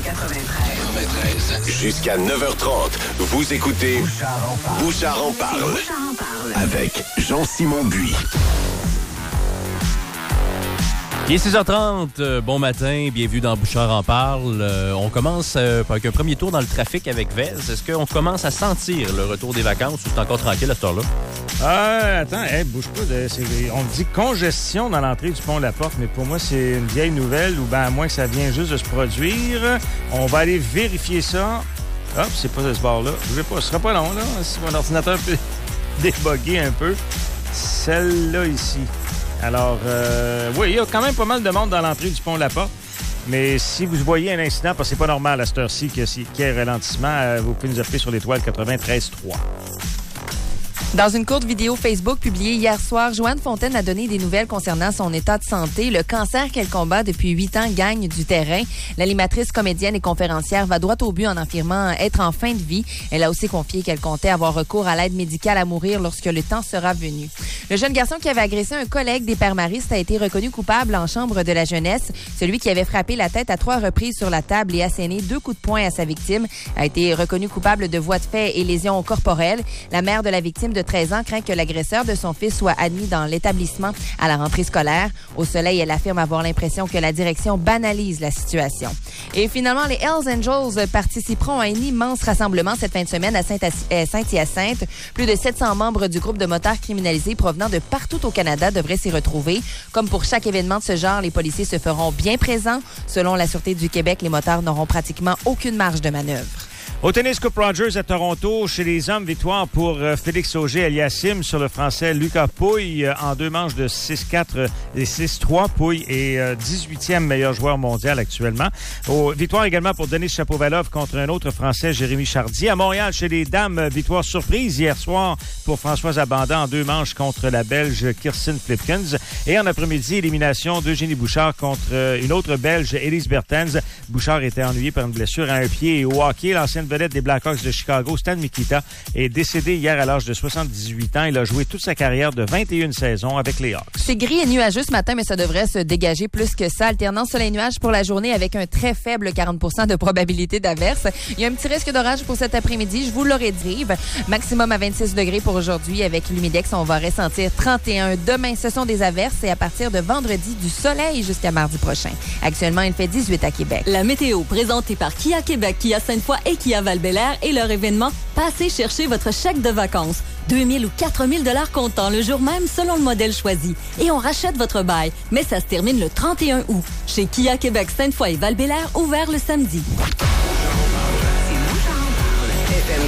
93. Jusqu'à 9h30, vous écoutez Bouchard en parle. Avec Jean-Simon Buis. Il est 6h30, bon matin, bienvenue dans Bouchard en parle. On commence avec un premier tour dans le trafic avec Vez. Est-ce qu'on commence à sentir le retour des vacances ou c'est encore tranquille à cette heure-là? Attends, bouge pas. On dit congestion dans l'entrée du pont La Porte, mais pour moi, c'est une vieille nouvelle, ou bien à moins que ça vienne juste de se produire. On va aller vérifier ça. Hop, c'est pas de ce bord-là. Bougez pas, ce sera pas long, là. Si mon ordinateur peut déboguer un peu. Celle-là ici. Alors, oui, il y a quand même pas mal de monde dans l'entrée du pont La Porte. Mais si vous voyez un incident, parce que c'est pas normal à cette heure-ci qu'il y ait un ralentissement, vous pouvez nous appeler sur l'étoile 93.3. Dans une courte vidéo Facebook publiée hier soir, Joanne Fontaine a donné des nouvelles concernant son état de santé. Le cancer qu'elle combat depuis 8 ans gagne du terrain. L'animatrice, comédienne et conférencière va droit au but en affirmant être en fin de vie. Elle a aussi confié qu'elle comptait avoir recours à l'aide médicale à mourir lorsque le temps sera venu. Le jeune garçon qui avait agressé un collègue des pères maristes a été reconnu coupable en chambre de la jeunesse. Celui qui avait frappé la tête à 3 reprises sur la table et asséné 2 coups de poing à sa victime a été reconnu coupable de voies de fait et lésions corporelles. La mère de la victime de 13 ans craint que l'agresseur de son fils soit admis dans l'établissement à la rentrée scolaire. Au Soleil, elle affirme avoir l'impression que la direction banalise la situation. Et finalement, les Hells Angels participeront à un immense rassemblement cette fin de semaine à Saint-Hyacinthe. Plus de 700 membres du groupe de motards criminalisés provenant de partout au Canada devraient s'y retrouver. Comme pour chaque événement de ce genre, les policiers se feront bien présents. Selon la Sûreté du Québec, les motards n'auront pratiquement aucune marge de manœuvre. Au tennis Coupe Rogers à Toronto, chez les hommes, victoire pour Félix Auger-Aliassime sur le Français Lucas Pouille en 2 manches de 6-4 et 6-3. Pouille est 18e meilleur joueur mondial actuellement. Victoire également pour Denis Shapovalov contre un autre Français, Jérémy Chardy. À Montréal, chez les dames, victoire surprise hier soir pour Françoise Abanda en 2 manches contre la Belge Kirsten Flipkens. Et en après-midi, élimination d'Eugénie Bouchard contre une autre Belge, Elise Bertens. Bouchard était ennuyée par une blessure à un pied. Et au hockey, l'ancienne vedette des Blackhawks de Chicago, Stan Mikita, est décédé hier à l'âge de 78 ans. Il a joué toute sa carrière de 21 saisons avec les Hawks. C'est gris et nuageux ce matin, mais ça devrait se dégager plus que ça. Alternance soleil-nuage pour la journée avec un très faible 40% de probabilité d'averse. Il y a un petit risque d'orage pour cet après-midi, je vous l'aurais dit. Maximum à 26 degrés pour aujourd'hui. Avec l'humidex, on va ressentir 31. Demain, ce sont des averses et à partir de vendredi, du soleil jusqu'à mardi prochain. Actuellement, il fait 18 à Québec. La météo présentée par Kia Québec, Kia Sainte-Foy et Kia Val-Bélair et leur événement Passez chercher votre chèque de vacances. 2 000 ou 4 000 $ comptant le jour même selon le modèle choisi. Et on rachète votre bail. Mais ça se termine le 31 août. Chez Kia Québec, Sainte-Foy et Val-Bélair, ouvert le samedi. FM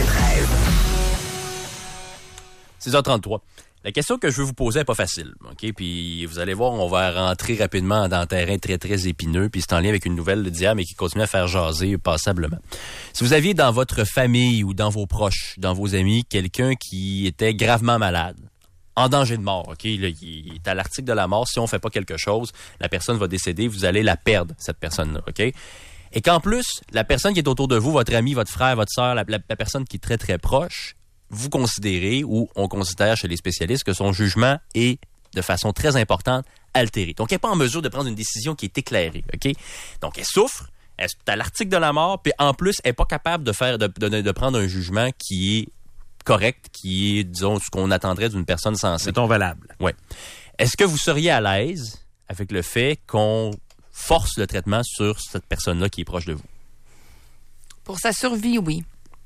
93. 6h33. La question que je veux vous poser n'est pas facile, OK? Puis vous allez voir, on va rentrer rapidement dans un terrain très, très épineux, puis c'est en lien avec une nouvelle d'hier, mais qui continue à faire jaser passablement. Si vous aviez dans votre famille ou dans vos proches, dans vos amis, quelqu'un qui était gravement malade, en danger de mort, OK? Là, il est à l'article de la mort. Si on ne fait pas quelque chose, la personne va décéder, vous allez la perdre, cette personne-là, OK? Et qu'en plus, la personne qui est autour de vous, votre ami, votre frère, votre sœur, la personne qui est très, très proche, vous considérez ou on considère chez les spécialistes que son jugement est, de façon très importante, altéré. Donc, elle n'est pas en mesure de prendre une décision qui est éclairée, OK? Donc, elle souffre, elle est à l'article de la mort, puis en plus, elle n'est pas capable de prendre un jugement qui est correct, qui est, disons, ce qu'on attendrait d'une personne sensée. C'est valable. Oui. Est-ce que vous seriez à l'aise avec le fait qu'on force le traitement sur cette personne-là qui est proche de vous? Pour sa survie, oui.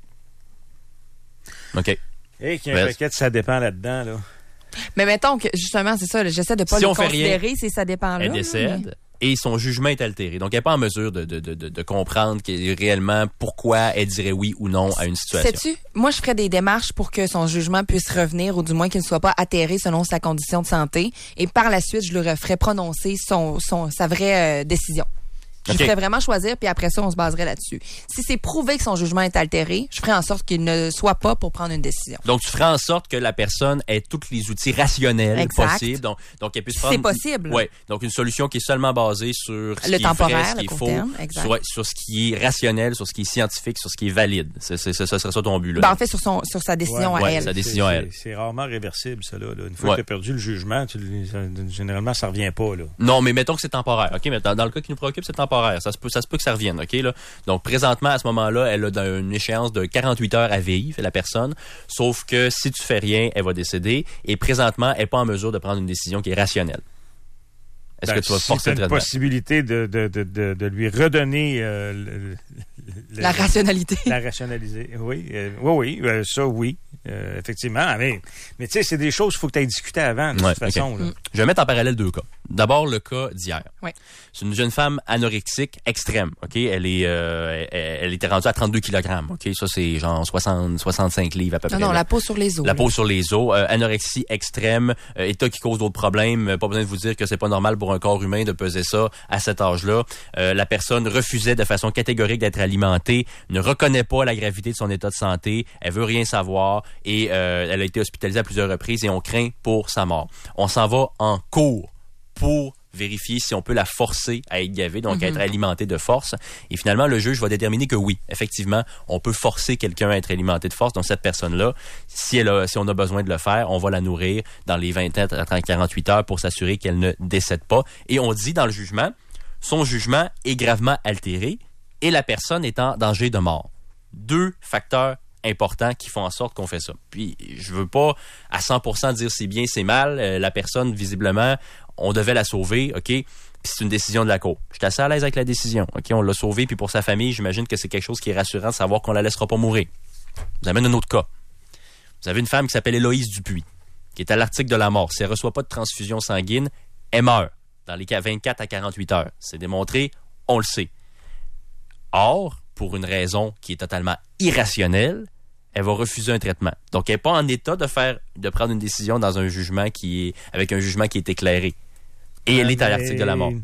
OK. Et qu'il y a un paquet de ça dépend là-dedans, là. Mais mettons que, justement, c'est ça, là, j'essaie de pas le considérer si ça dépend là. Elle décède et son jugement est altéré. Donc, elle n'est pas en mesure de comprendre réellement pourquoi elle dirait oui ou non à une situation. Sais-tu, moi, je ferais des démarches pour que son jugement puisse revenir ou du moins qu'il ne soit pas atterré selon sa condition de santé. Et par la suite, je lui referais prononcer sa vraie décision. Je ferais vraiment choisir, puis après ça, on se baserait là-dessus. Si c'est prouvé que son jugement est altéré, je ferais en sorte qu'il ne soit pas pour prendre une décision. Donc, tu ferais en sorte que la personne ait tous les outils rationnels possibles. Donc elle puisse prendre... C'est possible. Oui. Donc, une solution qui est seulement basée sur ce le qui temporaire, est vrai, ce qui est faux, sur ce qui est rationnel, sur ce qui est scientifique, sur ce qui est valide. Ce serait ça ton but, là. Ben, en fait, sur sa décision à elle. Sa décision à elle. C'est rarement réversible, ça, là. Une fois que tu as perdu le jugement, généralement, ça revient pas, là. Non, mais mettons que c'est temporaire. OK, mais dans le cas qui nous préoccupe, c'est temporaire. temporaire. Ça se peut que ça revienne, OK, là. Donc, présentement, à ce moment-là, elle a une échéance de 48 heures à vivre, la personne. Sauf que si tu fais rien, elle va décéder. Et présentement, elle n'est pas en mesure de prendre une décision qui est rationnelle. Est-ce que tu vas forcer le traitement? Une possibilité de lui redonner la rationalité. La rationaliser, oui. Oui, ça, oui. Effectivement. Mais tu sais, c'est des choses qu'il faut que tu aies discuté avant, de toute façon. Là. Je vais mettre en parallèle 2 cas. D'abord, le cas d'hier. Oui. C'est une jeune femme anorexique extrême. OK? Elle était rendue à 32 kg. OK? Ça, c'est genre 65 livres à peu près. Non, la peau sur les os. La peau sur les os. Anorexie extrême. État qui cause d'autres problèmes. Pas besoin de vous dire que c'est pas normal pour un corps humain de peser ça à cet âge-là. La personne refusait de façon catégorique d'être alimentée, ne reconnaît pas la gravité de son état de santé, elle veut rien savoir et elle a été hospitalisée à plusieurs reprises et on craint pour sa mort. On s'en va en cours pour vérifier si on peut la forcer à être gavée, donc à être alimentée de force. Et finalement, le juge va déterminer que oui, effectivement, on peut forcer quelqu'un à être alimenté de force. Donc, cette personne-là, si on a besoin de le faire, on va la nourrir dans les 20 à 48 heures pour s'assurer qu'elle ne décède pas. Et on dit dans le jugement, son jugement est gravement altéré et la personne est en danger de mort. 2 facteurs importants qui font en sorte qu'on fait ça. Puis, je veux pas à 100% dire c'est bien, c'est mal. La personne, visiblement, on devait la sauver, OK? Puis c'est une décision de la cour. Je suis assez à l'aise avec la décision, OK? On l'a sauvée, puis pour sa famille, j'imagine que c'est quelque chose qui est rassurant de savoir qu'on la laissera pas mourir. Vous amène un autre cas. Vous avez une femme qui s'appelle Héloïse Dupuis, qui est à l'article de la mort. Si elle reçoit pas de transfusion sanguine, elle meurt dans les cas 24 à 48 heures. C'est démontré, on le sait. Or, pour une raison qui est totalement irrationnelle, elle va refuser un traitement. Donc, elle n'est pas en état de prendre une décision dans un jugement avec un jugement qui est éclairé. Et elle est à l'article de la mort.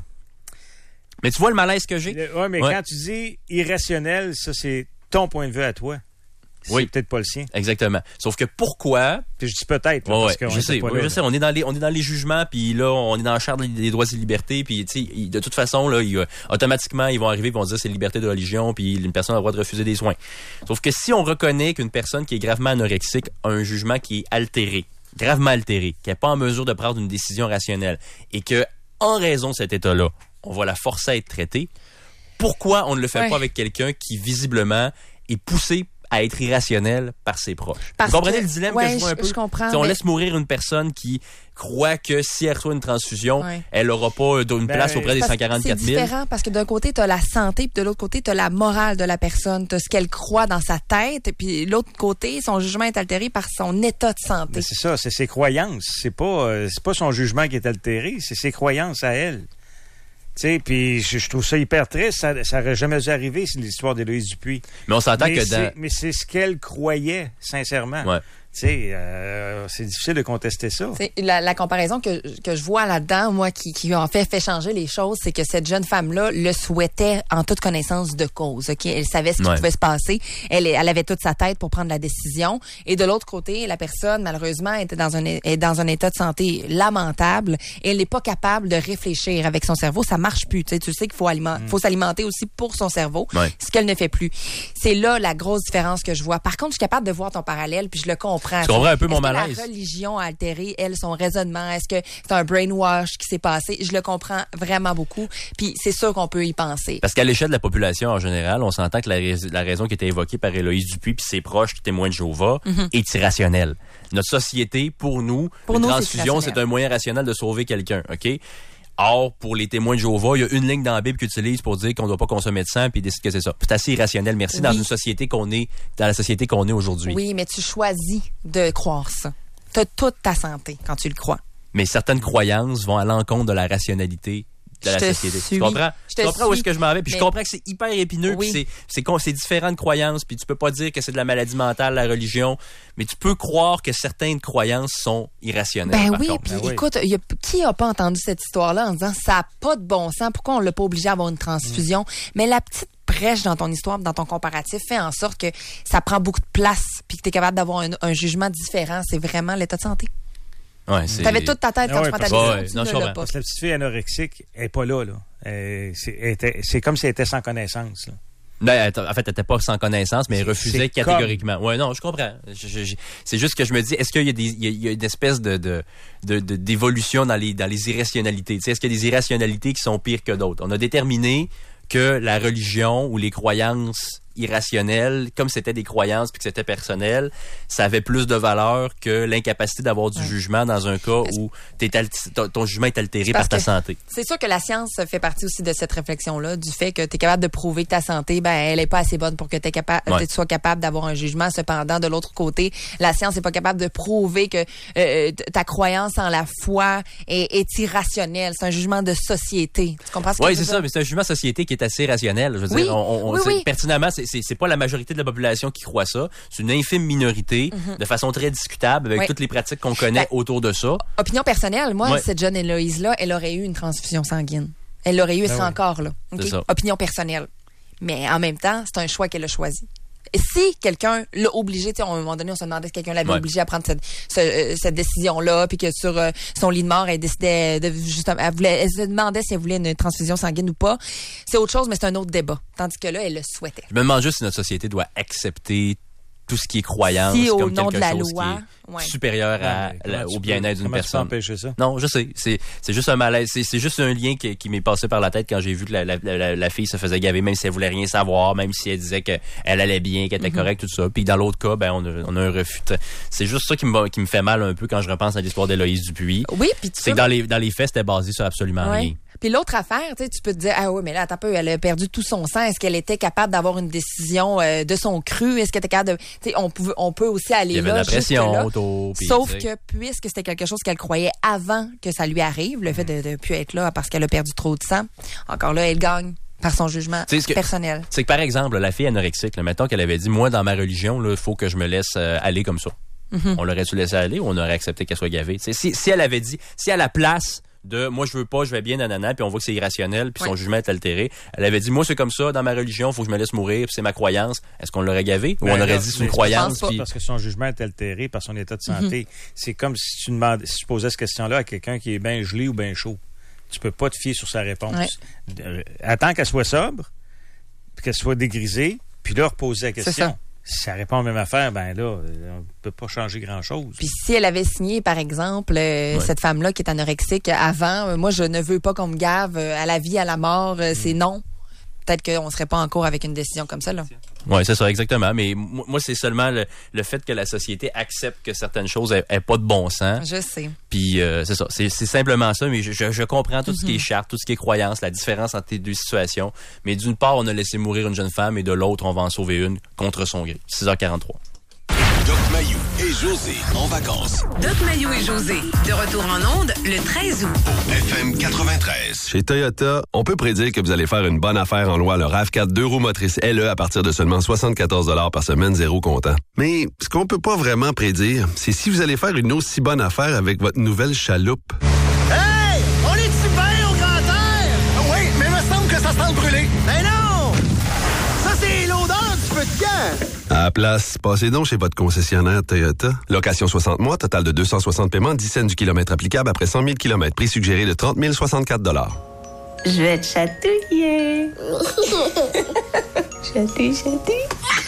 Mais tu vois le malaise que j'ai? Oui, mais quand tu dis irrationnel, ça, c'est ton point de vue à toi. C'est peut-être pas le sien. Exactement. Sauf que pourquoi... Puis je dis peut-être. Parce que je sais, on est dans les jugements, puis là, on est dans la charte des droits et libertés, puis tu sais, de toute façon, là, automatiquement, ils vont arriver, ils vont dire c'est liberté de religion, puis une personne a le droit de refuser des soins. Sauf que si on reconnaît qu'une personne qui est gravement anorexique a un jugement qui est altéré, gravement altéré, qui n'est pas en mesure de prendre une décision rationnelle, et que, en raison de cet état-là, on va la forcer à être traitée, pourquoi on ne le fait pas avec quelqu'un qui, visiblement, est poussé à être irrationnel par ses proches? Vous comprenez le dilemme que je vois un peu? Je comprends. On laisse mourir une personne qui croit que si elle reçoit une transfusion, elle n'aura pas une place auprès des 144 000. C'est différent parce que d'un côté, tu as la santé, puis de l'autre côté, tu as la morale de la personne. Tu as ce qu'elle croit dans sa tête, puis de l'autre côté, son jugement est altéré par son état de santé. Mais c'est ça, c'est ses croyances. C'est pas son jugement qui est altéré, c'est ses croyances à elle. Tu sais, puis je trouve ça hyper triste. Ça n'aurait jamais dû arriver, c'est l'histoire d'Héloïse Dupuis. Mais on s'entend que mais c'est ce qu'elle croyait, sincèrement. Ouais. Tu sais, c'est difficile de contester ça. La comparaison que je vois là-dedans, moi, qui en fait changer les choses, c'est que cette jeune femme-là le souhaitait en toute connaissance de cause. Ok, elle savait ce qui pouvait se passer. Elle avait toute sa tête pour prendre la décision. Et de l'autre côté, la personne, malheureusement, est dans un état de santé lamentable. Et elle n'est pas capable de réfléchir avec son cerveau. Ça marche plus. Tu sais qu'il faut s'alimenter aussi pour son cerveau, ce qu'elle ne fait plus. C'est là la grosse différence que je vois. Par contre, je suis capable de voir ton parallèle, puis je le comprends. Tu comprends un peu mon malaise. La religion a altéré, son raisonnement? Est-ce que c'est un brainwash qui s'est passé? Je le comprends vraiment beaucoup. Puis c'est sûr qu'on peut y penser. Parce qu'à l'échelle de la population en général, on s'entend que la raison qui était évoquée par Héloïse Dupuis puis ses proches témoins de Jéhovah est irrationnelle. Notre société, pour nous, une transfusion, c'est un moyen rationnel de sauver quelqu'un. OK? Or, pour les témoins de Jéhovah, il y a une ligne dans la Bible qu'ils utilisent pour dire qu'on ne doit pas consommer de sang puis décider que c'est ça. C'est assez irrationnel. Merci. Dans la société qu'on est aujourd'hui. Oui, mais tu choisis de croire ça. Tu as toute ta santé quand tu le crois. Mais certaines croyances vont à l'encontre de la rationalité de la société. Tu comprends où est-ce que je m'en vais? Puis je comprends que c'est hyper épineux, puis c'est différentes croyances, puis tu peux pas dire que c'est de la maladie mentale, la religion, mais tu peux croire que certaines croyances sont irrationnelles. Écoute, qui a pas entendu cette histoire-là en disant ça a pas de bon sens, pourquoi on l'a pas obligé à avoir une transfusion? Mais la petite brèche dans ton histoire, dans ton comparatif, fait en sorte que ça prend beaucoup de place, puis que tu es capable d'avoir un jugement différent. C'est vraiment l'état de santé. Ouais, t'avais toute ta tête quand tu prends ta décision, tu ne l'as pas. Parce que la petite fille anorexique n'est pas là. C'est comme si elle était sans connaissance. Là. Ben, en fait, elle n'était pas sans connaissance, mais elle refusait catégoriquement. Ouais, non, je comprends. C'est juste que je me dis, est-ce qu'il y a une espèce d'évolution dans les irrationalités? Tu sais, est-ce qu'il y a des irrationalités qui sont pires que d'autres? On a déterminé que la religion ou les croyances irrationnelles, comme c'était des croyances puis que c'était personnel, ça avait plus de valeur que l'incapacité d'avoir du jugement dans un cas où ton jugement est altéré par ta santé. C'est sûr que la science fait partie aussi de cette réflexion-là, du fait que tu es capable de prouver que ta santé, elle est pas assez bonne pour que tu sois capable d'avoir un jugement. Cependant, de l'autre côté, la science n'est pas capable de prouver que ta croyance en la foi est irrationnelle. C'est un jugement de société. Tu comprends ce que je veux dire? Oui, c'est ça, mais c'est un jugement de société qui est assez rationnel. Je veux dire, on sait pertinemment, c'est pas la majorité de la population qui croit ça. C'est une infime minorité, de façon très discutable, avec toutes les pratiques qu'on connaît autour de ça. Opinion personnelle, moi, cette jeune Héloïse-là, elle aurait eu une transfusion sanguine. Elle l'aurait eu, elle serait encore là. Okay? Opinion personnelle. Mais en même temps, c'est un choix qu'elle a choisi. Et si quelqu'un l'a obligé, à un moment donné, on se demandait si quelqu'un l'avait obligé à prendre cette décision-là, puis que sur son lit de mort, elle décidait elle se demandait si elle voulait une transfusion sanguine ou pas. C'est autre chose, mais c'est un autre débat. Tandis que là, elle le souhaitait. Je me demande juste si notre société doit accepter tout ce qui est croyance comme quelque chose qui est supérieur au bien-être d'une personne. Comment tu peux empêcher ça? Non, je sais. C'est juste un malaise. C'est juste un lien qui m'est passé par la tête quand j'ai vu que la fille se faisait gaver, même si elle voulait rien savoir, même si elle disait qu'elle allait bien, qu'elle était correcte, tout ça. Puis dans l'autre cas, on a un refus. C'est juste ça qui me fait mal un peu quand je repense à l'histoire d'Héloïse Dupuis. Oui, puis c'est que dans les faits, c'était basé sur absolument rien. Puis l'autre affaire, tu peux te dire, mais là, attends un peu, elle a perdu tout son sang. Est-ce qu'elle était capable d'avoir une décision de son cru? Est-ce qu'elle était capable de... on peut aussi aller là. Il y avait de la pression autour. Sauf que puisque c'était quelque chose qu'elle croyait avant que ça lui arrive, le fait de plus être là parce qu'elle a perdu trop de sang, encore là, elle gagne par son jugement personnel. C'est que par exemple, la fille anorexique, mettons qu'elle avait dit, moi, dans ma religion, il faut que je me laisse aller comme ça. On l'aurait-tu laissé aller ou on aurait accepté qu'elle soit gavée? Si elle avait dit, si à la place de moi je veux pas, je vais bien, nanana, puis on voit que c'est irrationnel, puis son jugement est altéré. Elle avait dit, moi c'est comme ça, dans ma religion, faut que je me laisse mourir, puis c'est ma croyance. Est-ce qu'on l'aurait gavé? Ou on aurait dit c'est une croyance? Parce que son jugement est altéré par son état de santé. C'est comme si tu posais cette question-là à quelqu'un qui est bien gelé ou bien chaud. Tu peux pas te fier sur sa réponse. Attends qu'elle soit sobre, puis qu'elle soit dégrisée, puis là, reposer la question. Si ça répond à la même affaire, là, on peut pas changer grand-chose. Puis si elle avait signé, par exemple, cette femme-là qui est anorexique avant, moi, je ne veux pas qu'on me gave à la vie, à la mort, c'est non. Peut-être qu'on serait pas en cours avec une décision comme ça, là. Oui, c'est ça, exactement. Mais moi, c'est seulement le fait que la société accepte que certaines choses n'aient pas de bon sens. Je sais. Puis c'est ça. C'est simplement ça, mais je comprends tout ce qui est charte, tout ce qui est croyance, la différence entre les deux situations. Mais d'une part, on a laissé mourir une jeune femme et de l'autre, on va en sauver une contre son gré. 6h43. Doc Mayou et José en vacances. Doc Mayou et José, de retour en onde le 13 août. FM 93. Chez Toyota, on peut prédire que vous allez faire une bonne affaire en louant le RAV4 2 roues motrices LE à partir de seulement 74 $ par semaine, zéro comptant. Mais ce qu'on peut pas vraiment prédire, c'est si vous allez faire une aussi bonne affaire avec votre nouvelle chaloupe. Hey! On est-tu bien au grand air? Oui, mais il me semble que ça sent le brûlé. Mais non! Ça, c'est l'odeur du feu de camp. À la place, passez donc chez votre concessionnaire Toyota. Location 60 mois, total de 260 paiements, 10 cents du kilomètre applicable après 100 000 km. Prix suggéré de 30 064 $. Je vais te chatouiller. Chatouille, chatouille.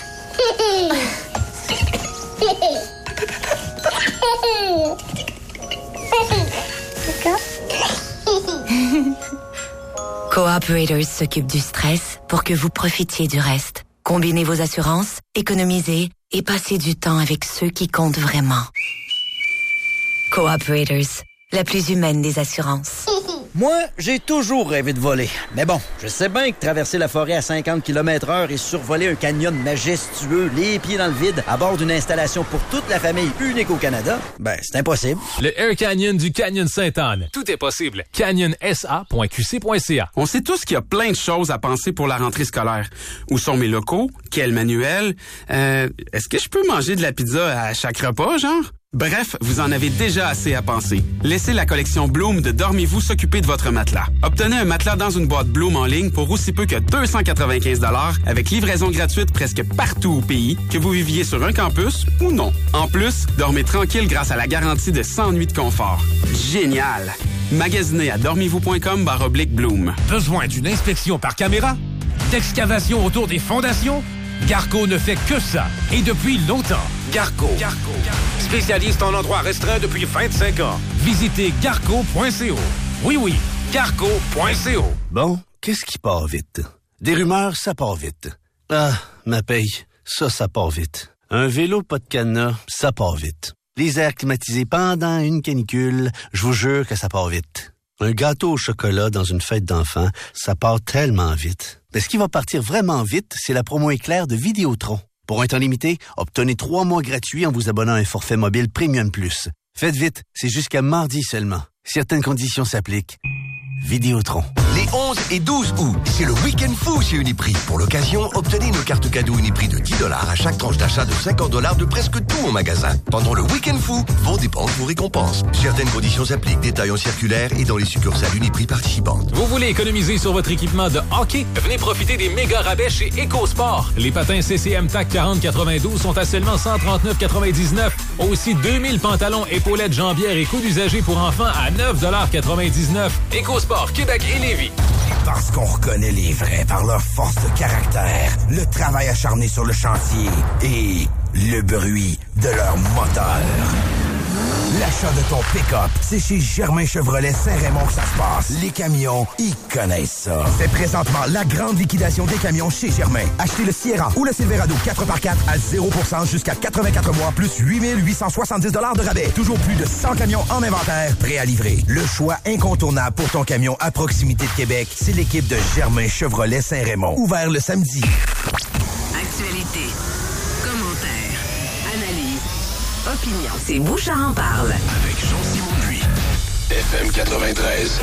Cooperators s'occupe du stress pour que vous profitiez du reste. Combinez vos assurances, économisez et passez du temps avec ceux qui comptent vraiment. Cooperators, la plus humaine des assurances. Moi, j'ai toujours rêvé de voler. Mais bon, je sais bien que traverser la forêt à 50 km/h et survoler un canyon majestueux, les pieds dans le vide, à bord d'une installation pour toute la famille unique au Canada, c'est impossible. Le Air Canyon du Canyon Sainte-Anne. Tout est possible. canyonsa.qc.ca. On sait tous qu'il y a plein de choses à penser pour la rentrée scolaire. Où sont mes locaux? Quel manuel? Est-ce que je peux manger de la pizza à chaque repas, genre? Bref, vous en avez déjà assez à penser. Laissez la collection Bloom de Dormez-vous s'occuper de votre matelas. Obtenez un matelas dans une boîte Bloom en ligne pour aussi peu que 295 $ avec livraison gratuite presque partout au pays, que vous viviez sur un campus ou non. En plus, dormez tranquille grâce à la garantie de 100 nuits de confort. Génial! Magasinez à dormez-vous.com/Bloom. Besoin d'une inspection par caméra? D'excavation autour des fondations? Garco ne fait que ça, et depuis longtemps. Garco. Spécialiste en endroits restreints depuis 25 ans. Visitez garco.co. Oui, garco.co. Bon, qu'est-ce qui part vite? Des rumeurs, ça part vite. Ah, ma paye, ça part vite. Un vélo pas de cadenas, ça part vite. Les airs climatisés pendant une canicule, je vous jure que ça part vite. Un gâteau au chocolat dans une fête d'enfants, ça part tellement vite. Mais ce qui va partir vraiment vite, c'est la promo éclair de Vidéotron. Pour un temps limité, obtenez 3 mois gratuits en vous abonnant à un forfait mobile Premium Plus. Faites vite, c'est jusqu'à mardi seulement. Certaines conditions s'appliquent. Vidéotron. Les 11 et 12 août, c'est le Week-end fou chez Uniprix. Pour l'occasion, obtenez une carte cadeau Uniprix de 10 $ à chaque tranche d'achat de 50 $ de presque tout en magasin. Pendant le Week-end fou, vos dépenses vous récompensent. Certaines conditions s'appliquent. Détails en circulaire et dans les succursales Uniprix participantes. Vous voulez économiser sur votre équipement de hockey? Venez profiter des méga rabais chez EcoSport. Les patins CCM TAC 4092 sont à seulement 139,99. Aussi 2000 pantalons, épaulettes, jambières et coups d'usager pour enfants à 9,99 $. EcoSport, Québec et Lévis. Parce qu'on reconnaît les vrais par leur force de caractère, le travail acharné sur le chantier et le bruit de leur moteur. L'achat de ton pick-up, c'est chez Germain Chevrolet Saint-Raymond que ça se passe. Les camions, ils connaissent ça. C'est présentement la grande liquidation des camions chez Germain. Achetez le Sierra ou le Silverado 4x4 à 0% jusqu'à 84 mois, plus 8 870 $ de rabais. Toujours plus de 100 camions en inventaire, prêts à livrer. Le choix incontournable pour ton camion à proximité de Québec, c'est l'équipe de Germain Chevrolet Saint-Raymond. Ouvert le samedi. Actualité, commentaires, analyse, opinion. C'est Bouchard en parle. Avec Jean-Simon Buis. FM 93.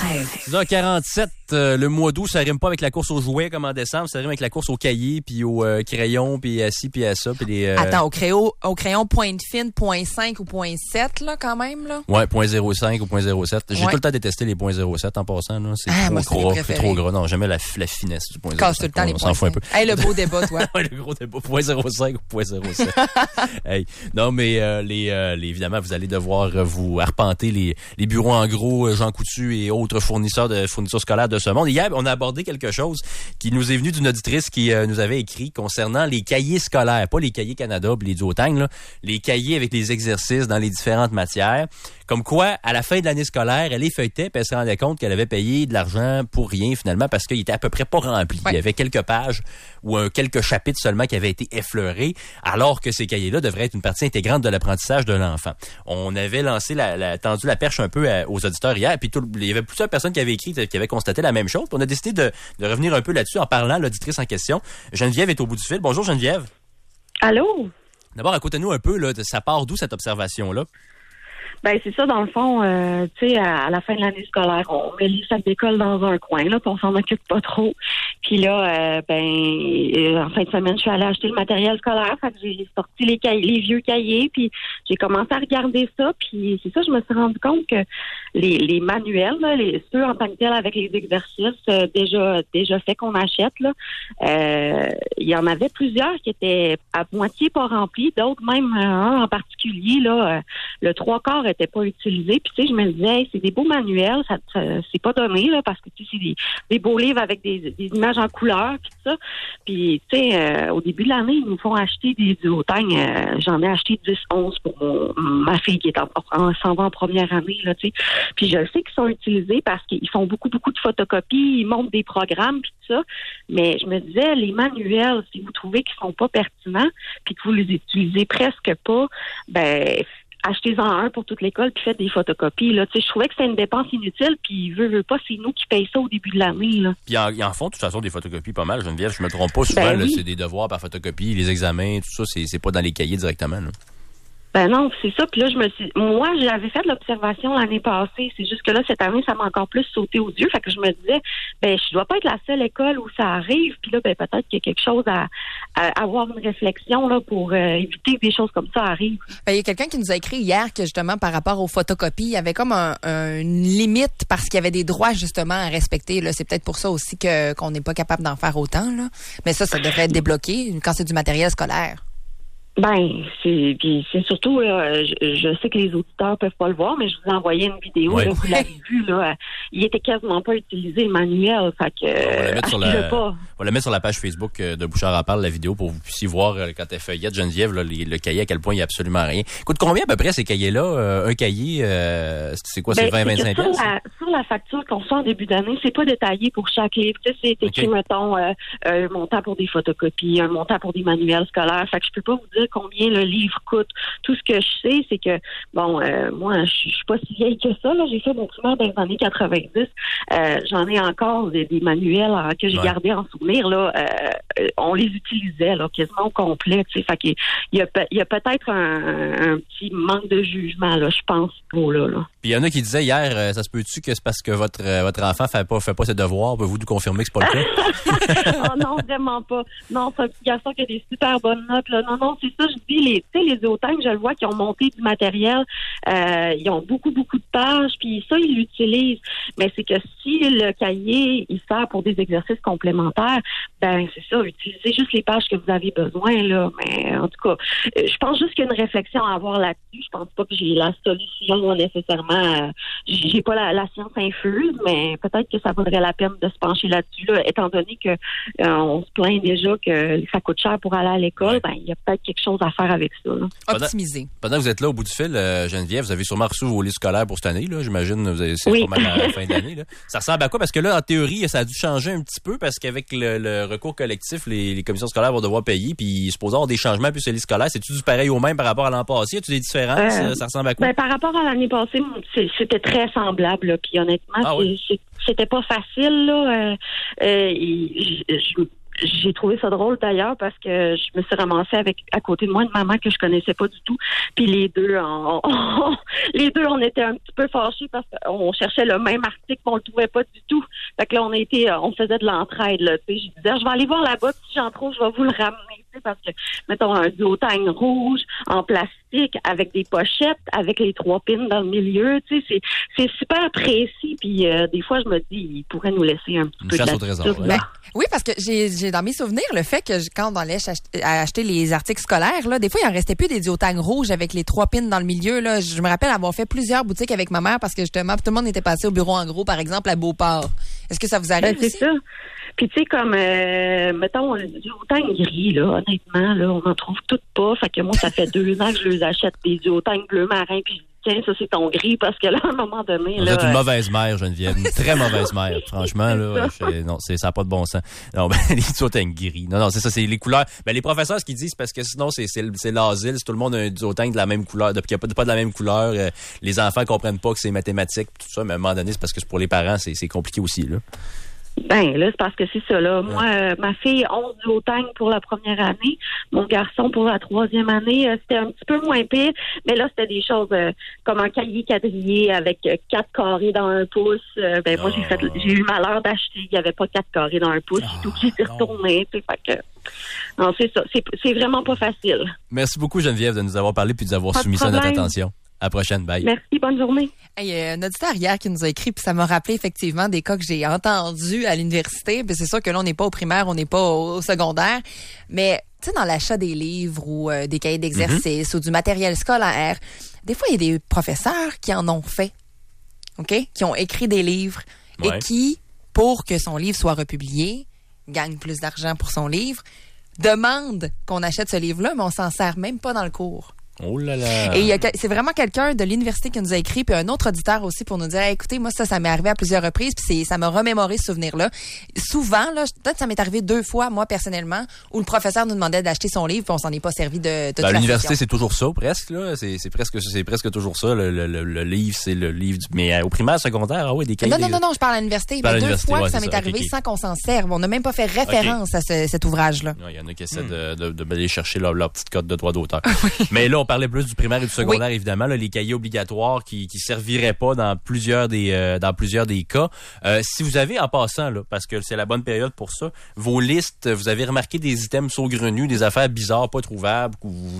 6h47, le mois d'août, ça rime pas avec la course aux jouets comme en décembre, ça rime avec la course au cahier, puis au crayon, puis à ci, puis à ça. Puis les, Attends, au crayon pointe fine, .5 ou .7, là, quand même, là? Ouais, .05 ou .07. J'ai tout le temps détesté les .07 en passant, là. C'est trop gras. Non, jamais la finesse du .07. Casse tout le temps les on s'en fout un peu. Hey, le beau débat, toi. Ouais, le gros débat. .05 ou .07. Hey. Non, mais évidemment, vous allez devoir vous arpenter les bureaux en gros, Jean Coutu et autres fournisseurs scolaires de ce monde. Hier, on a abordé quelque chose qui nous est venu d'une auditrice qui nous avait écrit concernant les cahiers scolaires, pas les cahiers Canada puis les duotangs, là, les cahiers avec les exercices dans les différentes matières. Comme quoi, à la fin de l'année scolaire, elle les feuilletait puis elle se rendait compte qu'elle avait payé de l'argent pour rien finalement parce qu'il était à peu près pas rempli. Ouais. Il y avait quelques pages ou quelques chapitres seulement qui avaient été effleurés, alors que ces cahiers-là devraient être une partie intégrante de l'apprentissage de l'enfant. On avait lancé tendu la perche un peu aux auditeurs hier, puis il y avait plusieurs personnes qui avaient écrit, qui avaient constaté la même chose. Puis on a décidé de revenir un peu là-dessus en parlant à l'auditrice en question. Geneviève est au bout du fil. Bonjour Geneviève. Allô? D'abord, raconte-nous un peu, là, ça part d'où cette observation-là? Ben c'est ça, dans le fond, tu sais, à la fin de l'année scolaire, on met les sacs d'école dans un coin, là, puis on s'en occupe pas trop. Puis là, en fin de semaine, je suis allée acheter le matériel scolaire, fait que j'ai sorti les vieux cahiers, puis j'ai commencé à regarder ça, puis c'est ça, je me suis rendu compte que les manuels, là, ceux en tant que tels avec les exercices déjà faits qu'on achète, là, il y en avait plusieurs qui étaient à moitié pas remplis, d'autres même un en particulier, là, le 3/4 était pas utilisé. Puis tu sais, je me disais, hey, c'est des beaux manuels, ça c'est pas donné là, parce que tu sais, c'est des beaux livres avec des images en couleur, puis tout ça. Puis tu sais, au début de l'année, ils nous font acheter des duotangs. J'en ai acheté 10-11 pour ma fille qui est s'en va en première année là, tu sais. Puis je sais qu'ils sont utilisés parce qu'ils font beaucoup de photocopies, ils montent des programmes puis tout ça. Mais je me disais, les manuels, si vous trouvez qu'ils sont pas pertinents, puis que vous les utilisez presque pas, ben achetez-en un pour toute l'école puis faites des photocopies. Là. Je trouvais que c'était une dépense inutile puis veut pas, c'est nous qui payons ça au début de l'année. Là. Puis ils en font de toute façon des photocopies pas mal, Geneviève. Je me trompe pas souvent, là, c'est des devoirs par photocopie, les examens, tout ça, c'est pas dans les cahiers directement. Là. Ben non, c'est ça. Puis là, moi, j'avais fait de l'observation l'année passée. C'est juste que là, cette année, ça m'a encore plus sauté aux yeux. Fait que je me disais, ben, je dois pas être la seule école où ça arrive. Puis là, ben, peut-être qu'il y a quelque chose à avoir une réflexion, là, pour éviter que des choses comme ça arrivent. Ben, il y a quelqu'un qui nous a écrit hier que, justement, par rapport aux photocopies, il y avait comme une limite parce qu'il y avait des droits, justement, à respecter, là. C'est peut-être pour ça aussi qu'on n'est pas capable d'en faire autant, là. Mais ça devrait être débloqué quand c'est du matériel scolaire. Ben, c'est surtout, je sais que les auditeurs peuvent pas le voir, mais je vous ai envoyé une vidéo, ouais. là, vous l'avez vu, là, il était quasiment pas utilisé le manuel, fait que, on va la mettre sur la page Facebook de Bouchard en parle, la vidéo, pour que vous puissiez voir quand elle feuillette, Geneviève, là, le cahier, à quel point il n'y a absolument rien. Coûte combien à peu près ces cahiers-là? Un cahier, c'est quoi, c'est 20-25 pièces? Sur la facture qu'on fait en début d'année, c'est pas détaillé pour chaque livre. Tu sais, c'est écrit, mettons, un montant pour des photocopies, un montant pour des manuels scolaires. Fait que je peux pas vous dire combien le livre coûte. Tout ce que je sais, c'est que, bon, moi, je suis pas si vieille que ça, là. J'ai fait mon primaire dans les années 90. J'en ai encore des manuels que j'ai gardés en souvenir, là. On les utilisait, là, quasiment au complet, tu sais. Fait qu'il y a peut-être un petit manque de jugement, là, je pense, pour là. Puis il y en a qui disaient hier, ça se peut-tu que c'est parce que votre enfant fait pas ses devoirs? Pouvez-vous nous confirmer que c'est pas le cas? Oh non, vraiment pas. Non, c'est un petit garçon qui a des super bonnes notes, là. Non, c'est ça, je dis, les autangs, je le vois, qui ont monté du matériel, ils ont beaucoup de pages, puis ça, ils l'utilisent. Mais c'est que si le cahier, il sert pour des exercices complémentaires, ben c'est ça, utilisez juste les pages que vous avez besoin, là. Mais en tout cas, je pense juste qu'il y a une réflexion à avoir là-dessus. Je pense pas que j'ai la solution nécessairement. J'ai pas la science infuse, mais peut-être que ça vaudrait la peine de se pencher là-dessus, là, étant donné que on se plaint déjà que ça coûte cher pour aller à l'école. Ben il y a peut-être quelque chose à faire avec ça. Là. Optimiser. Pendant que vous êtes là au bout du fil, Geneviève, vous avez sûrement reçu vos livres scolaires pour cette année, là. J'imagine, c'est pas mal à la fin d'année, là. Ça ressemble à quoi? Parce que là, en théorie, ça a dû changer un petit peu parce qu'avec le recours collectif, les commissions scolaires vont devoir payer, puis supposé avoir des changements plus sur les livres scolaires. C'est-tu du pareil au même par rapport à l'an passé? As-tu des différences? Ça ressemble à quoi? Ben, par rapport à l'année passée, c'était très semblable, là. Puis honnêtement, c'était pas facile, là. J'ai trouvé ça drôle d'ailleurs parce que je me suis ramassée à côté de moi une maman que je connaissais pas du tout. Puis les deux, on était un petit peu fâchés parce qu'on cherchait le même article, mais on le trouvait pas du tout. Fait que là, on faisait de l'entraide, là. Tu sais, je disais, je vais aller voir là-bas, si j'en trouve, je vais vous le ramener. Parce que, mettons, un duotang rouge en plastique avec des pochettes, avec les 3 pins dans le milieu, tu sais, c'est super précis. Puis des fois, je me dis, il pourrait nous laisser un petit peu de latitude. Ben, oui, parce que j'ai dans mes souvenirs le fait que quand on allait acheter les articles scolaires, là, des fois, il en restait plus des duotangs rouges avec les 3 pins dans le milieu. Là. Je me rappelle avoir fait plusieurs boutiques avec ma mère parce que justement, tout le monde était passé au bureau en gros, par exemple, à Beauport. Est-ce que ça vous arrive aussi? C'est ça. Puis tu sais, comme, mettons, le duotang gris, là, honnêtement, là, on n'en trouve toutes pas. Fait que moi, ça fait 2 ans que je les achète des duotangs bleu marin, puis je dis, tiens, ça, c'est ton gris, parce que là, à un moment donné, vous êtes une mauvaise mère, Geneviève. Une très mauvaise mère. Franchement, là, non, ça n'a pas de bon sens. Non, ben, les duotangs gris. Non, c'est ça, c'est les couleurs. Ben, les professeurs, ce qu'ils disent, parce que sinon, c'est l'asile. Si tout le monde a un duotang de la même couleur, qu'il n'y a pas de la même couleur, les enfants comprennent pas que c'est mathématique, tout ça, mais à un moment donné, c'est parce que pour les parents, c'est compliqué aussi, là. Ben, là, c'est parce que c'est ça, là. Moi, ma fille, 11 duotangs pour la première année. Mon garçon, pour la 3e année, c'était un petit peu moins pire. Mais là, c'était des choses comme un cahier quadrillé avec 4 carrés dans 1 pouce. Moi, j'ai eu le malheur d'acheter. Il n'y avait pas 4 carrés dans 1 pouce. Donc, j'ai été retournée. Fait que, non, c'est ça. C'est vraiment pas facile. Merci beaucoup, Geneviève, de nous avoir parlé puis de nous avoir soumis ça à notre attention. À la prochaine, bye. Merci, bonne journée. Il y a un auditeur hier qui nous a écrit, puis ça m'a rappelé effectivement des cas que j'ai entendus à l'université. Puis c'est sûr que là, on n'est pas au primaire, on n'est pas au secondaire. Mais, tu sais, dans l'achat des livres ou des cahiers d'exercice ou du matériel scolaire, des fois, il y a des professeurs qui en ont fait, OK? Qui ont écrit des livres et qui, pour que son livre soit republié, gagne plus d'argent pour son livre, demandent qu'on achète ce livre-là, mais on s'en sert même pas dans le cours. Oh là là! Et c'est vraiment quelqu'un de l'université qui nous a écrit, puis un autre auditeur aussi pour nous dire, hey, écoutez, moi ça m'est arrivé à plusieurs reprises, puis ça m'a remémoré ce souvenir-là. Souvent, là, peut-être ça m'est arrivé 2 fois, moi personnellement, où le professeur nous demandait d'acheter son livre, puis on s'en est pas servi de toute à l'université, c'est toujours ça, presque là. C'est presque toujours ça. Le livre, c'est le livre. Mais au primaire, secondaire, des cahiers. Non, je parle à l'université. Mais 2 fois que ça m'est arrivé sans qu'on s'en serve. On n'a même pas fait référence à cet ouvrage-là. Il y en a qui essaient d'aller chercher leur petite cote de droit d'auteur. Mais là, parlait plus du primaire et du secondaire, évidemment, là, les cahiers obligatoires qui serviraient pas dans plusieurs des cas. Si vous avez, en passant, là, parce que c'est la bonne période pour ça, vos listes, vous avez remarqué des items saugrenus, des affaires bizarres, pas trouvables,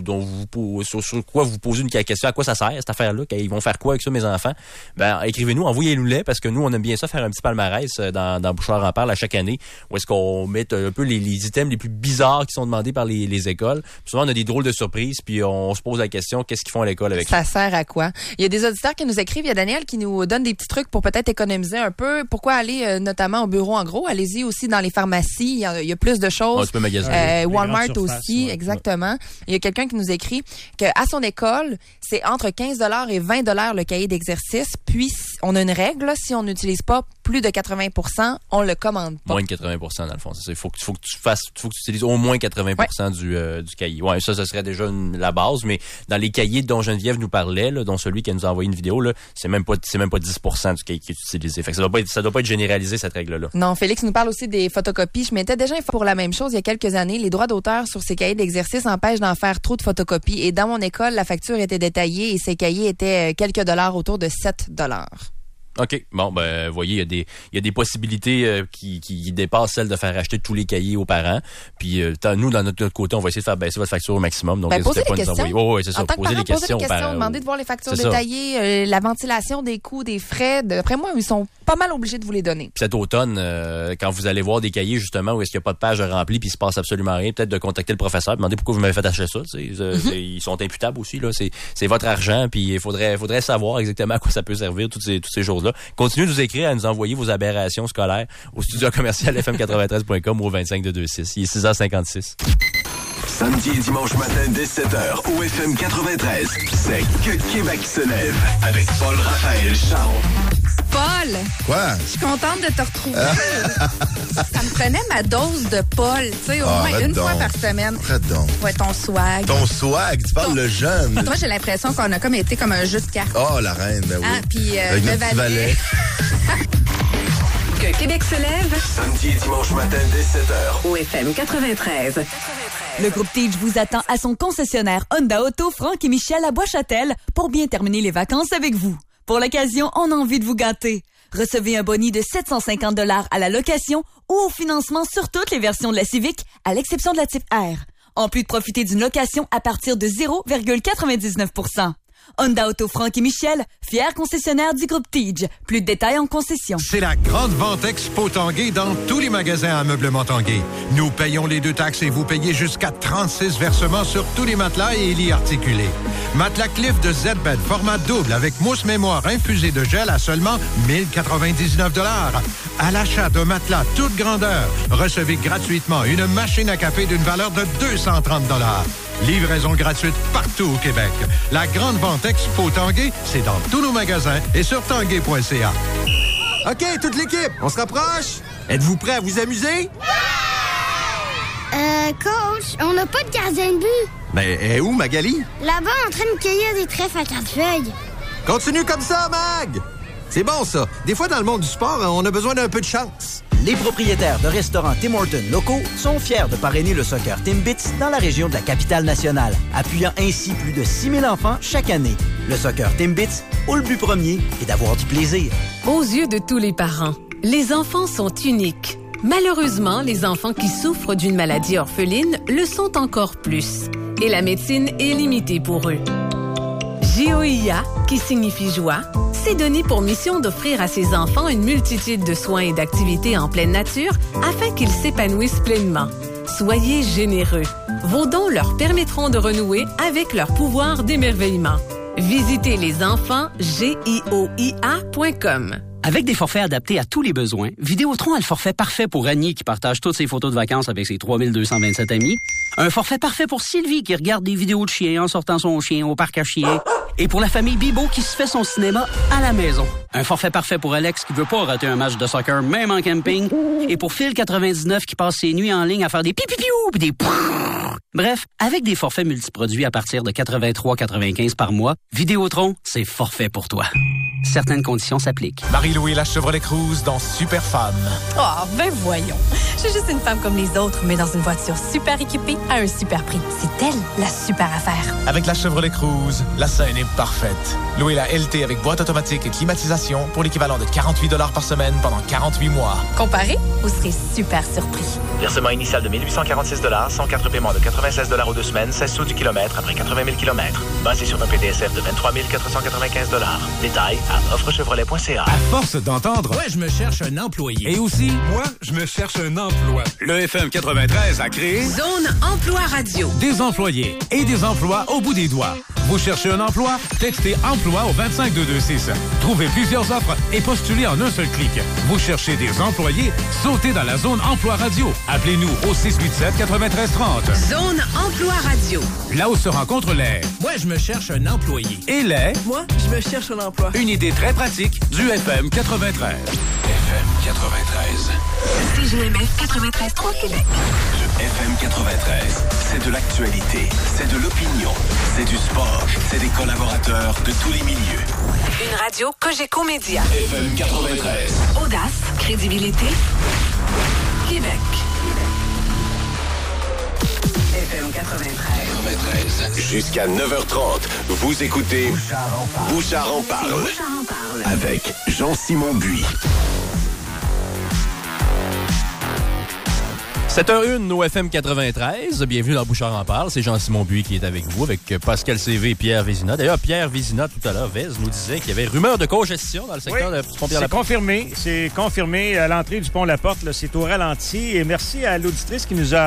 sur quoi vous posez une question, à quoi ça sert, cette affaire-là, ils vont faire quoi avec ça, mes enfants? Ben, écrivez-nous, envoyez-nous-les, parce que nous, on aime bien ça, faire un petit palmarès dans Bouchard en parle à chaque année, où est-ce qu'on met un peu les items les plus bizarres qui sont demandés par les écoles. Puis souvent, on a des drôles de surprises, puis on se pose la question, qu'est-ce qu'ils font à l'école avec ça? Ça sert à quoi? Il y a des auditeurs qui nous écrivent, il y a Daniel qui nous donne des petits trucs pour peut-être économiser un peu. Pourquoi aller notamment au bureau en gros? Allez-y aussi dans les pharmacies, il y a plus de choses. Tu peux magasiner. Walmart surfaces, aussi, exactement. Il y a quelqu'un qui nous écrit qu'à son école, c'est entre 15 $ et 20 $ le cahier d'exercice. Puis, on a une règle, là, si on n'utilise pas plus de 80%, on le commande pas. Moins de 80%, dans le fond. Il faut que tu utilises au moins 80% du cahier. Ouais, ça serait déjà la base, mais dans les cahiers dont Geneviève nous parlait, là, dont celui qui nous a envoyé une vidéo, là, c'est même pas 10% du cahier qui est utilisé. Fait que ça doit pas être généralisé, cette règle-là. Non, Félix nous parle aussi des photocopies. Je m'étais déjà informé pour la même chose il y a quelques années. Les droits d'auteur sur ces cahiers d'exercice empêchent d'en faire trop de photocopies. Et dans mon école, la facture était détaillée et ces cahiers étaient quelques dollars, autour de 7 $. OK. Bon, ben, vous voyez, il y a des possibilités qui dépassent celles de faire acheter tous les cahiers aux parents. Puis, nous, dans notre côté, on va essayer de faire baisser votre facture au maximum. Donc, n'hésitez pas à nous envoyer. Oh, oui, c'est ça. En tant que Posez parent, les questions aux parents. Demandez de voir les factures détaillées, la ventilation des coûts, des frais. D'après moi, ils sont pas mal obligés de vous les donner. Puis cet automne, quand vous allez voir des cahiers, justement, où est-ce qu'il n'y a pas de page remplie puis il se passe absolument rien, peut-être de contacter le professeur, demander pourquoi vous m'avez fait acheter ça. Ils sont imputables aussi, là. C'est votre argent, puis il faudrait savoir exactement à quoi ça peut servir, toutes ces choses-là. Continuez de nous écrire, à nous envoyer vos aberrations scolaires au studio commercial fm93.com ou au 25-226. Il est 6h56. Samedi et dimanche matin dès 7h au FM 93, c'est Que Québec se lève avec Paul-Raphaël Charron. Paul! Quoi? Je suis contente de te retrouver. Ça me prenait ma dose de Paul, tu sais, au moins une fois par semaine. Arrête donc. Ouais, ton swag. Ton swag, tu parles le jeune. Toi, j'ai l'impression qu'on a comme été comme un jeu de cartes. Oh, la reine, ben oui. Ah, puis avec le petit valet. Que Québec se lève. Samedi et dimanche matin dès 7h au FM 93. Le groupe Teach vous attend à son concessionnaire Honda Auto Franck et Michel à Bois-Châtel pour bien terminer les vacances avec vous. Pour l'occasion, on a envie de vous gâter. Recevez un boni de 750 $ à la location ou au financement sur toutes les versions de la Civic, à l'exception de la type R. En plus de profiter d'une location à partir de 0,99%. Honda Auto Franck et Michel, fiers concessionnaires du groupe Tige. Plus de détails en concession. C'est la grande vente Expo Tanguay dans tous les magasins à ameublement Tanguay. Nous payons les 2 taxes et vous payez jusqu'à 36 versements sur tous les matelas et lits articulés. Matelas Cliff de Z-Bed, format double avec mousse mémoire infusée de gel à seulement 1099 $. À l'achat d'un matelas toute grandeur, recevez gratuitement une machine à café d'une valeur de 230 $. Livraison gratuite partout au Québec. La grande vente Expo Tanguay, c'est dans tous nos magasins et sur tanguay.ca. OK, toute l'équipe, on se rapproche. Êtes-vous prêts à vous amuser? Coach, on n'a pas de gardien de but. Ben, est où Magali? Là-bas, en train de cueillir des trèfles à 4 feuilles. Continue comme ça, Mag! C'est bon, ça. Des fois, dans le monde du sport, on a besoin d'un peu de chance. Les propriétaires de restaurants Tim Hortons locaux sont fiers de parrainer le soccer Timbits dans la région de la Capitale-Nationale, appuyant ainsi plus de 6000 enfants chaque année. Le soccer Timbits, où le but premier est d'avoir du plaisir. Aux yeux de tous les parents, les enfants sont uniques. Malheureusement, les enfants qui souffrent d'une maladie orpheline le sont encore plus. Et la médecine est limitée pour eux. JOIA, qui signifie joie, s'est donné pour mission d'offrir à ses enfants une multitude de soins et d'activités en pleine nature afin qu'ils s'épanouissent pleinement. Soyez généreux. Vos dons leur permettront de renouer avec leur pouvoir d'émerveillement. Visitez lesenfantsjoia.com. Avec des forfaits adaptés à tous les besoins, Vidéotron a le forfait parfait pour Annie qui partage toutes ses photos de vacances avec ses 3227 amis. Un forfait parfait pour Sylvie qui regarde des vidéos de chiens en sortant son chien au parc à chiens. Et pour la famille Bibo qui se fait son cinéma à la maison. Un forfait parfait pour Alex qui veut pas rater un match de soccer même en camping. Et pour Phil 99 qui passe ses nuits en ligne à faire des pipi-piou pis des Bref, avec des forfaits multiproduits à partir de 83,95 par mois, Vidéotron, c'est forfait pour toi. Certaines conditions s'appliquent. Marie-Lou et la Chevrolet Cruze dans Super Femme. Oh, ben voyons. Je suis juste une femme comme les autres, mais dans une voiture super équipée à un super prix. C'est elle, la super affaire. Avec la Chevrolet Cruze, la scène est parfaite. Louez la LT avec boîte automatique et climatisation pour l'équivalent de 48 $ par semaine pendant 48 mois. Comparé, vous serez super surpris. Versement initial de 1 846 $, sans 4 paiements de 96 $ aux 2 semaines, 16 sous du kilomètre après 80 000 km. Basé sur un PDSF de 23 495 $. Détails à offrechevrolet.ca. À force d'entendre, ouais, je me cherche un employé. Et aussi, moi, je me cherche un emploi. Le FM 93 a créé Zone Emploi Radio. Des employés et des emplois au bout des doigts. Vous cherchez un emploi? Textez emploi au 25226. Trouvez plusieurs offres et postulez en un seul clic. Vous cherchez des employés? Sautez dans la Zone Emploi Radio. Appelez-nous au 687-9330. Zone Emploi Radio. Là où se rencontrent les moi, je me cherche un employé et les moi, je me cherche un emploi. Une idée très pratique du FM 93. FM 93. CGMS 93.3 Québec. Le FM 93, c'est de l'actualité, c'est de l'opinion, c'est du sport, c'est des collaborateurs de tous les milieux. Une radio Cogeco Média. FM 93. Audace, crédibilité, Québec. FM 93. Jusqu'à 9h30, vous écoutez Bouchard en parle. Avec Jean-Simon Buis. 7h01 au FM 93. Bienvenue dans Bouchard en parle. C'est Jean-Simon Buis qui est avec vous, avec Pascal CV et Pierre Vézina. D'ailleurs, Pierre Vézina, tout à l'heure, nous disait qu'il y avait rumeur de congestion dans le secteur de Pont-Pierre-Laporte. C'est confirmé. À l'entrée du Pont-Laporte, là, c'est au ralenti. Et merci à l'auditrice qui nous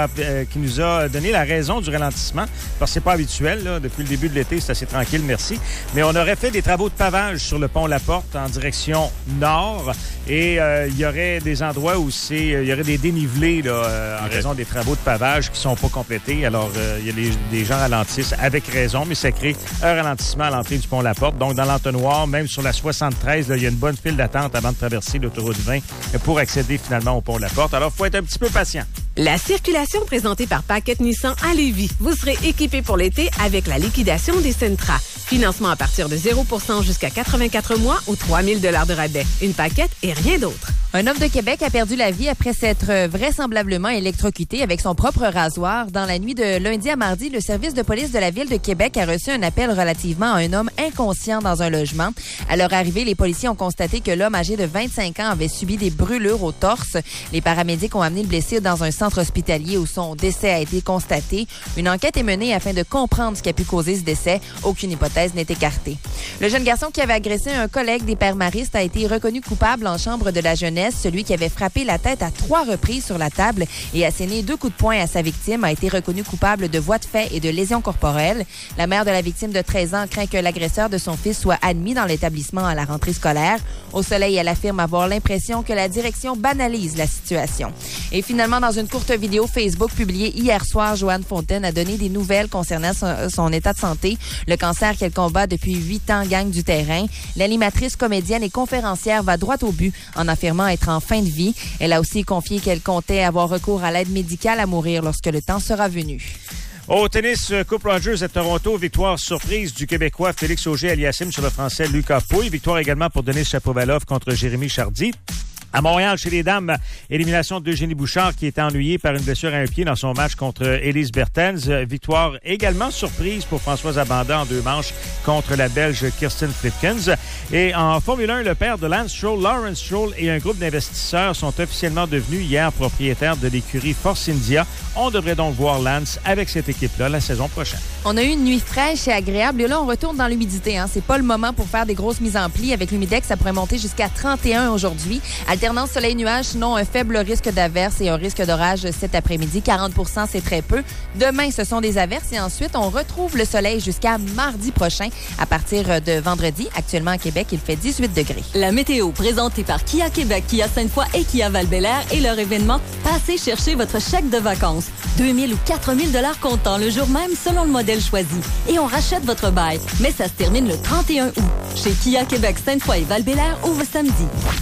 a donné la raison du ralentissement. Parce que c'est pas habituel. Là. Depuis le début de l'été, c'est assez tranquille, merci. Mais on aurait fait des travaux de pavage sur le Pont-Laporte en direction nord. Et il y aurait des endroits où il y aurait des dénivelés là, en raison des travaux de pavage qui sont pas complétés. Alors, il y a des gens ralentissent avec raison, mais ça crée un ralentissement à l'entrée du Pont-Laporte. Donc, dans l'entonnoir, même sur la 73, là, il y a une bonne file d'attente avant de traverser l'autoroute 20 pour accéder finalement au Pont-Laporte. Alors, il faut être un petit peu patient. La circulation présentée par Paquette Nissan à Lévis. Vous serez équipé pour l'été avec la liquidation des Sentra. Financement à partir de 0% jusqu'à 84 mois ou 3 000 $ de rabais. Une Paquette et rien d'autre. Un homme de Québec a perdu la vie après s'être vraisemblablement électrocuté avec son propre rasoir. Dans la nuit de lundi à mardi, le service de police de la Ville de Québec a reçu un appel relativement à un homme inconscient dans un logement. À leur arrivée, les policiers ont constaté que l'homme âgé de 25 ans avait subi des brûlures au torse. Les paramédics ont amené le blessé dans un centre hospitalier où son décès a été constaté. Une enquête est menée afin de comprendre ce qui a pu causer ce décès. Aucune hypothèse n'est écartée. Le jeune garçon qui avait agressé un collègue des pères maristes a été reconnu coupable en chambre de la jeunesse. Celui qui avait frappé la tête à 3 reprises sur la table et asséné 2 coups de poing à sa victime a été reconnu coupable de voies de fait et de lésions corporelles. La mère de la victime de 13 ans craint que l'agresseur de son fils soit admis dans l'établissement à la rentrée scolaire. Au Soleil, elle affirme avoir l'impression que la direction banalise la situation. Et finalement, dans une courte vidéo Facebook publiée hier soir, Joanne Fontaine a donné des nouvelles concernant son état de santé. Le cancer qu'elle combat depuis 8 ans gagne du terrain. L'animatrice, comédienne et conférencière va droit au but en affirmant être en fin de vie. Elle a aussi confié qu'elle comptait avoir recours à l'aide médicale à mourir lorsque le temps sera venu. Au tennis, Coupe Rogers à Toronto, victoire surprise du Québécois Félix Auger-Aliassime sur le Français Lucas Pouille. Victoire également pour Denis Shapovalov contre Jérémy Chardy. À Montréal, chez les dames, élimination d'Eugénie Bouchard qui était ennuyée par une blessure à un pied dans son match contre Elise Bertens. Victoire également surprise pour Françoise Abanda en 2 manches contre la Belge Kirsten Flipkens. Et en Formule 1, le père de Lance Stroll, Lawrence Stroll, et un groupe d'investisseurs sont officiellement devenus hier propriétaires de l'écurie Force India. On devrait donc voir Lance avec cette équipe-là la saison prochaine. On a eu une nuit fraîche et agréable et là, on retourne dans l'humidité. Hein. C'est pas le moment pour faire des grosses mises en pli. Avec l'humidex, ça pourrait monter jusqu'à 31 aujourd'hui. Alternance soleil-nuage, sinon un faible risque d'averse et un risque d'orage cet après-midi. 40%, c'est très peu. Demain, ce sont des averses et ensuite, on retrouve le soleil jusqu'à mardi prochain à partir de vendredi. Actuellement, à Québec, il fait 18 degrés. La météo, présentée par Kia Québec, Kia Sainte-Foy et Kia Val-Bélair et leur événement Passez chercher votre chèque de vacances. 2 000 ou 4 000 $ comptant le jour même selon le modèle choisi. Et on rachète votre bail. Mais ça se termine le 31 août. Chez Kia Québec, Sainte-Foy et Val-Bélair, ouvre samedi.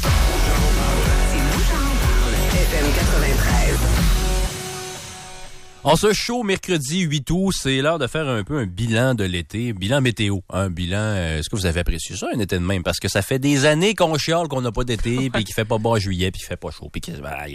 FM 93. En ce show, mercredi 8 août, c'est l'heure de faire un peu un bilan de l'été, bilan météo. Un bilan, est-ce que vous avez apprécié ça, un été de même? Parce que ça fait des années qu'on chiale qu'on n'a pas d'été, puis qu'il fait pas beau en juillet, puis qu'il fait pas chaud, puis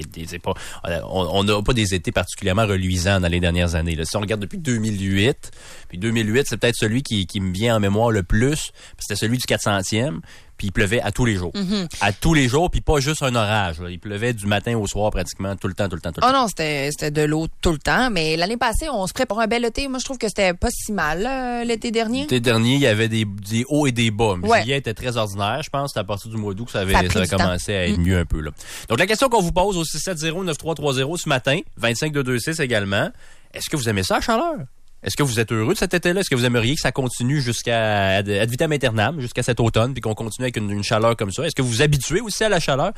on n'a pas des étés particulièrement reluisants dans les dernières années. Là. Si on regarde depuis 2008, puis 2008, c'est peut-être celui qui me vient en mémoire le plus, c'était celui du 400e. Puis il pleuvait à tous les jours. Mm-hmm. À tous les jours, puis pas juste un orage. Là. Il pleuvait du matin au soir pratiquement, tout le temps. Oh non, c'était de l'eau tout le temps. Mais l'année passée, on se préparait un bel été. Moi, je trouve que c'était pas si mal l'été dernier. L'été dernier, il y avait des hauts et des bas. Ouais. Juillet était très ordinaire, je pense. C'était à partir du mois d'août que ça avait commencé à être mieux un peu. Là. Donc, la question qu'on vous pose au 670-9330 ce matin, 25-226 également, est-ce que vous aimez ça, la chaleur? Est-ce que vous êtes heureux de cet été-là? Est-ce que vous aimeriez que ça continue jusqu'à ad vitam aeternam, jusqu'à cet automne, puis qu'on continue avec une chaleur comme ça? Est-ce que vous vous habituez aussi à la chaleur?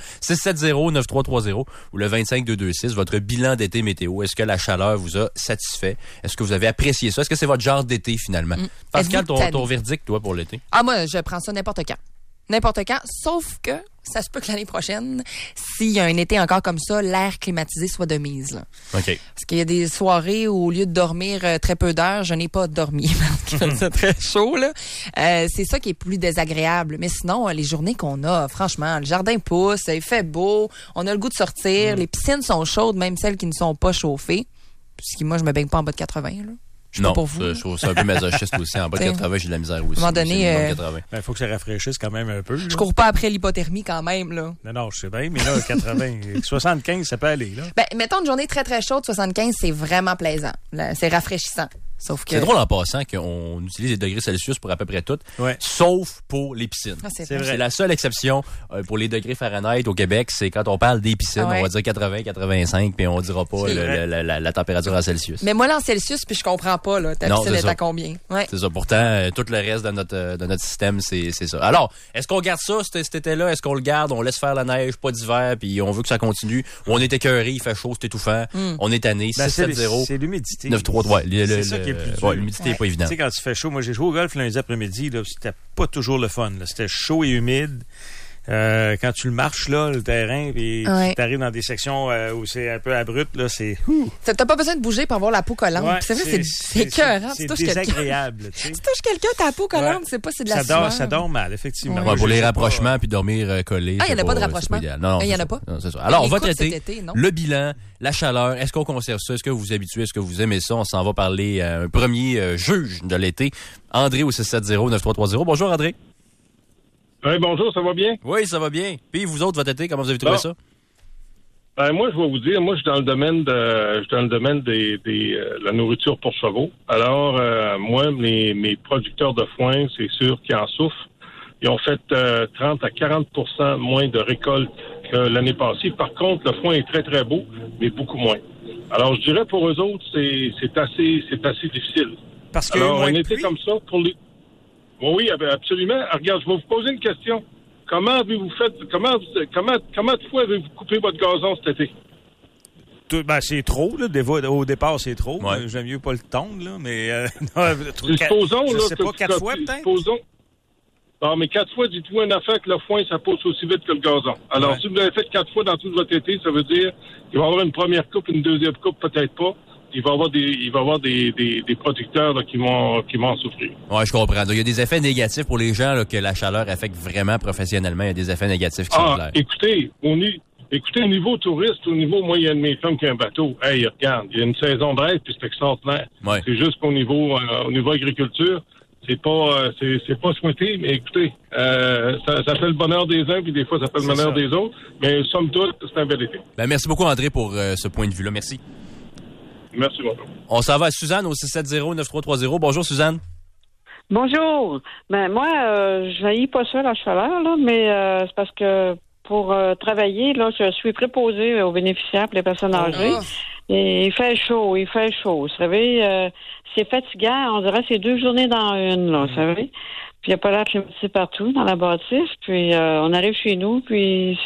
670-9330 ou le 25-226, votre bilan d'été météo. Est-ce que la chaleur vous a satisfait? Est-ce que vous avez apprécié ça? Est-ce que c'est votre genre d'été, finalement? Pascal, ton verdict, toi, pour l'été? Ah, moi, je prends ça n'importe quand. N'importe quand, sauf que ça se peut que l'année prochaine, s'il y a un été encore comme ça, l'air climatisé soit de mise. Là. OK. Parce qu'il y a des soirées où, au lieu de dormir très peu d'heures, je n'ai pas dormi parce qu'il faisait très chaud. Là. C'est ça qui est plus désagréable. Mais sinon, les journées qu'on a, franchement, le jardin pousse, il fait beau, on a le goût de sortir, les piscines sont chaudes, même celles qui ne sont pas chauffées. Parce que moi, je me baigne pas en bas de 80. Là. Non, je trouve ça un peu masochiste aussi. En bas de 80, j'ai de la misère aussi. À un moment donné, il faut que ça rafraîchisse quand même un peu. Là. Je cours pas après l'hypothermie quand même. Là. Non, je sais bien, mais là, 80, 75, ça peut aller. Là. Ben, mettons une journée très, très chaude, 75, c'est vraiment plaisant. Là, c'est rafraîchissant. Sauf que... C'est drôle en passant qu'on utilise les degrés Celsius pour à peu près tout, sauf pour les piscines. Ah, c'est vrai. C'est la seule exception pour les degrés Fahrenheit au Québec, c'est quand on parle des piscines, on va dire 80, 85, puis on dira pas la température en Celsius. Mais moi, là, en Celsius, puis je comprends pas, là, ta piscine est à combien? Ouais. C'est ça. Pourtant, tout le reste de notre système, c'est ça. Alors, est-ce qu'on garde ça, cet été-là? Est-ce qu'on le garde? On laisse faire la neige, pas d'hiver, puis on veut que ça continue? Ou on est écœuré, il fait chaud, c'est étouffant, on est tanné, 670. C'est l'humidité. 933, c'est ça qui est plus dur. L'humidité n'est pas évidente. Tu sais, quand il fait chaud, moi j'ai joué au golf lundi après-midi, là, c'était pas toujours le fun. Là. C'était chaud et humide. Quand tu le marches, là, le terrain, puis tu arrives dans des sections où c'est un peu abrupt, là, c'est... T'as pas besoin de bouger pour avoir la peau collante. Ouais, c'est vrai, c'est écœurant. C'est désagréable. Tu touches quelqu'un, ta peau collante, c'est pas, c'est de la sueur. Ça dort mal, effectivement. Ouais, pour les rapprochements puis dormir collé. Ah, il n'y en a pas de rapprochement. Non, il n'y en a pas. Non, c'est ça. Alors, votre été, le bilan, la chaleur, est-ce qu'on conserve ça? Est-ce que vous vous habituez? Est-ce que vous aimez ça? On s'en va parler à un premier juge de l'été. André au 670-9330. Bonjour, André. Oui, bonjour, ça va bien? Oui, ça va bien. Puis vous autres, votre été, comment vous avez trouvé ça? Ben, moi, je vais vous dire, moi, je suis dans le domaine de la nourriture pour chevaux. Alors, moi, mes producteurs de foin, c'est sûr qu'ils en souffrent. Ils ont fait 30 à 40% moins de récoltes que l'année passée. Par contre, le foin est très, très beau, mais beaucoup moins. Alors, je dirais pour eux autres, c'est assez difficile. Parce que alors, un été comme ça, pour les... Oui, absolument. Regarde, je vais vous poser une question. Comment avez-vous fait, comment de fois avez-vous coupé votre gazon cet été? C'est trop, là. Au départ, c'est trop. Ouais. J'aime mieux pas le tondre, là, mais... supposons, je là, sais pas, 4 fois, peut-être? Supposons. Non, mais 4 fois, dites-vous une affaire que le foin, ça pousse aussi vite que le gazon. Alors, si vous l'avez fait 4 fois dans tout votre été, ça veut dire qu'il va y avoir une première coupe, une deuxième coupe, peut-être pas. Il va y avoir des producteurs là, qui vont en souffrir. Oui, je comprends. Donc, il y a des effets négatifs pour les gens là, que la chaleur affecte vraiment professionnellement. Il y a des effets négatifs qui sont clairs. Écoutez, au niveau touriste, au niveau moi, il y a de mes femmes qui ont un bateau. Hey, regarde, il y a une saison d'aide, puis c'est extraordinaire. Ouais. C'est juste qu'au niveau agriculture, c'est pas souhaité, mais écoutez, ça fait le bonheur des uns, puis des fois, ça fait le bonheur des autres. Mais somme toute, c'est un bel été. Ben, merci beaucoup, André, pour ce point de vue-là. Merci. Merci beaucoup. On s'en va à Suzanne au 670-9330. Bonjour, Suzanne. Bonjour. Ben moi, je n'haïs pas ça, la chaleur, là, mais c'est parce que pour travailler, là, je suis préposée aux bénéficiaires pour les personnes âgées. Et il fait chaud. Vous savez, c'est fatigant. On dirait que c'est 2 journées dans une, là, vous savez. Puis il n'y a pas l'air climatisé partout dans la bâtisse. Puis on arrive chez nous, puis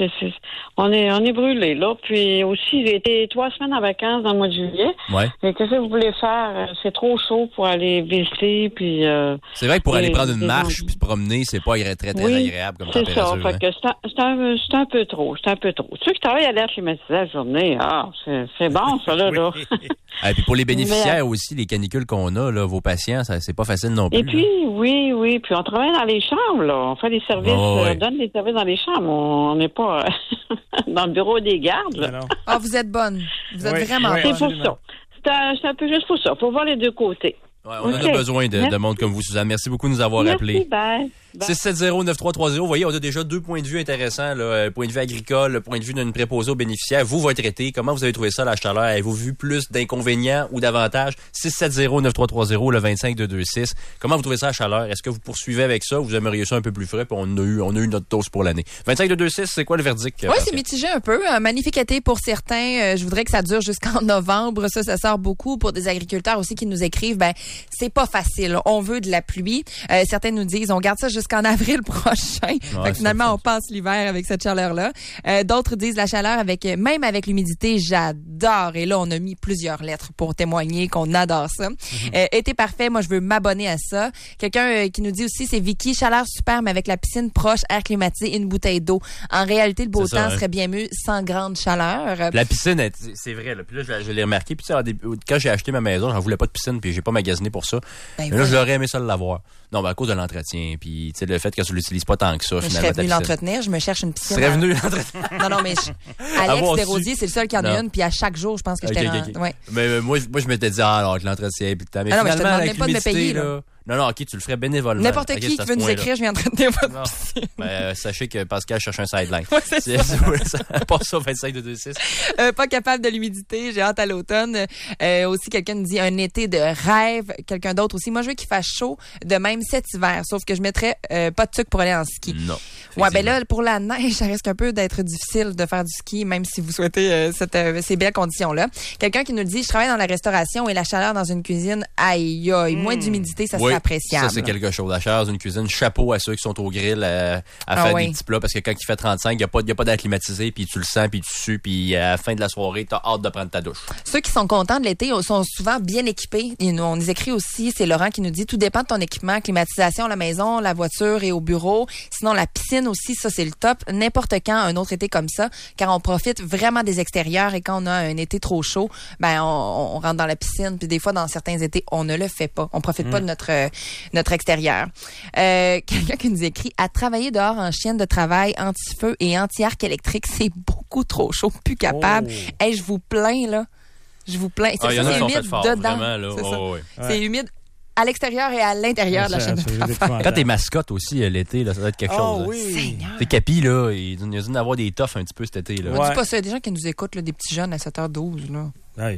on est brûlé là. Puis aussi, j'ai été 3 semaines en vacances dans le mois de juillet. Ouais. Et qu'est-ce que vous voulez faire? C'est trop chaud pour aller visiter. Puis c'est vrai que pour aller prendre une marche puis se promener, c'est pas très agréable comme température. C'est ça. Fait que c'est un peu trop. C'est un peu trop. Ceux qui travaillent à l'air climatisé la journée, c'est bon ça là. là. Et puis pour les bénéficiaires aussi, les canicules qu'on a, là, vos patients, ça, c'est pas facile non plus. Et puis, oui. Puis on travaille dans les chambres, là. On fait des services, on donne des services dans les chambres. On n'est pas dans le bureau des gardes, là. Ah, vous êtes bonne. Vous êtes vraiment bonne. C'est pour ça. C'est un peu juste pour ça. Faut voir les deux côtés. Ouais, on a besoin de monde comme vous, Suzanne. Merci beaucoup de nous avoir appelés. Bye. 670-9330. Vous voyez, on a déjà 2 points de vue intéressants. Là. Le point de vue agricole, le point de vue d'une préposée aux bénéficiaires. Vous, votre été, comment vous avez trouvé ça, la chaleur? Avez-vous vu plus d'inconvénients ou d'avantages? 670-9330, le 25-226. Comment vous trouvez ça, la chaleur? Est-ce que vous poursuivez avec ça ou vous aimeriez ça un peu plus frais? Puis on a eu notre dose pour l'année. 25-226, c'est quoi le verdict? Oui, c'est mitigé un peu. Magnifique été pour certains. Je voudrais que ça dure jusqu'en novembre. Ça sort beaucoup. Pour des agriculteurs aussi qui nous écrivent, c'est pas facile. On veut de la pluie. Certains nous disent, on garde ça jusqu'en avril prochain. Fait que finalement, on passe l'hiver avec cette chaleur-là. D'autres disent la chaleur même avec l'humidité, j'adore. Et là, on a mis plusieurs lettres pour témoigner qu'on adore ça. Été parfait, moi, je veux m'abonner à ça. Quelqu'un qui nous dit aussi, c'est Vicky, chaleur super, mais avec la piscine proche, air climatisé, une bouteille d'eau. En réalité, le beau temps serait bien mieux sans grande chaleur. La piscine, c'est vrai. Là. Puis là, je l'ai remarqué. Puis quand j'ai acheté ma maison, j'en voulais pas de piscine, puis j'ai pas magasiné pour ça. Mais là, j'aurais aimé ça l'avoir. Non, à cause de l'entretien, puis le fait que tu l'utilises pas tant que ça, finalement. Je serais venu l'entretenir, je me cherche une piscine. Tu serais venu l'entretenir? Non, mais Alex Desrosiers, c'est le seul qui en a une, puis à chaque jour, je pense que j'étais Ouais. Mais moi, je m'étais dit, alors, avec l'entretien, puis le temps. Mais finalement, mais je te demande avec même pas de me payer, là. Non, OK, tu le ferais bénévolement. N'importe qui veut nous écrire, je viens entretenir votre piscine. Sachez que Pascal cherche un sideline. Ouais, c'est ça. Pas ça, 25-226. Pas capable de l'humidité, j'ai hâte à l'automne. Aussi, quelqu'un nous dit un été de rêve. Quelqu'un d'autre aussi. Moi, je veux qu'il fasse chaud de même cet hiver, sauf que je mettrais pas de sucre pour aller en ski. Non. Ouais, là, pour la neige, ça risque un peu d'être difficile de faire du ski, même si vous souhaitez ces belles conditions-là. Quelqu'un qui nous dit, je travaille dans la restauration et la chaleur dans une cuisine, aïe, moins d'humidité, ça serait appréciable. Ça, c'est quelque chose. La chaleur dans une cuisine, chapeau à ceux qui sont au grill à faire des petits plats, parce que quand il fait 35, il n'y a pas d'air climatisé, puis tu le sens, puis tu sues, puis à la fin de la soirée, tu as hâte de prendre ta douche. Ceux qui sont contents de l'été sont souvent bien équipés. On nous écrit aussi, c'est Laurent qui nous dit, tout dépend de ton équipement, climatisation à la maison, la voiture et au bureau. Sinon, la piscine aussi, ça, c'est le top. N'importe quand, un autre été comme ça, car on profite vraiment des extérieurs et quand on a un été trop chaud, on rentre dans la piscine, puis des fois, dans certains étés, on ne le fait pas. On profite pas de notre extérieur. Quelqu'un qui nous écrit, à travailler dehors en chienne de travail, anti-feu et anti-arc électrique, c'est beaucoup trop chaud, plus capable. Hey, je vous plains, là. Je vous plains. C'est humide dedans. Vraiment, là. C'est humide à l'extérieur et à l'intérieur de la chaîne de travail. Quand t'es mascotte aussi l'été, là, ça doit être quelque chose. Oui. T'es Capi, là, il y a dû avoir des toughs un petit peu cet été. Là. Dis pas ça, il y a des gens qui nous écoutent, là, des petits jeunes à 7h12. Là.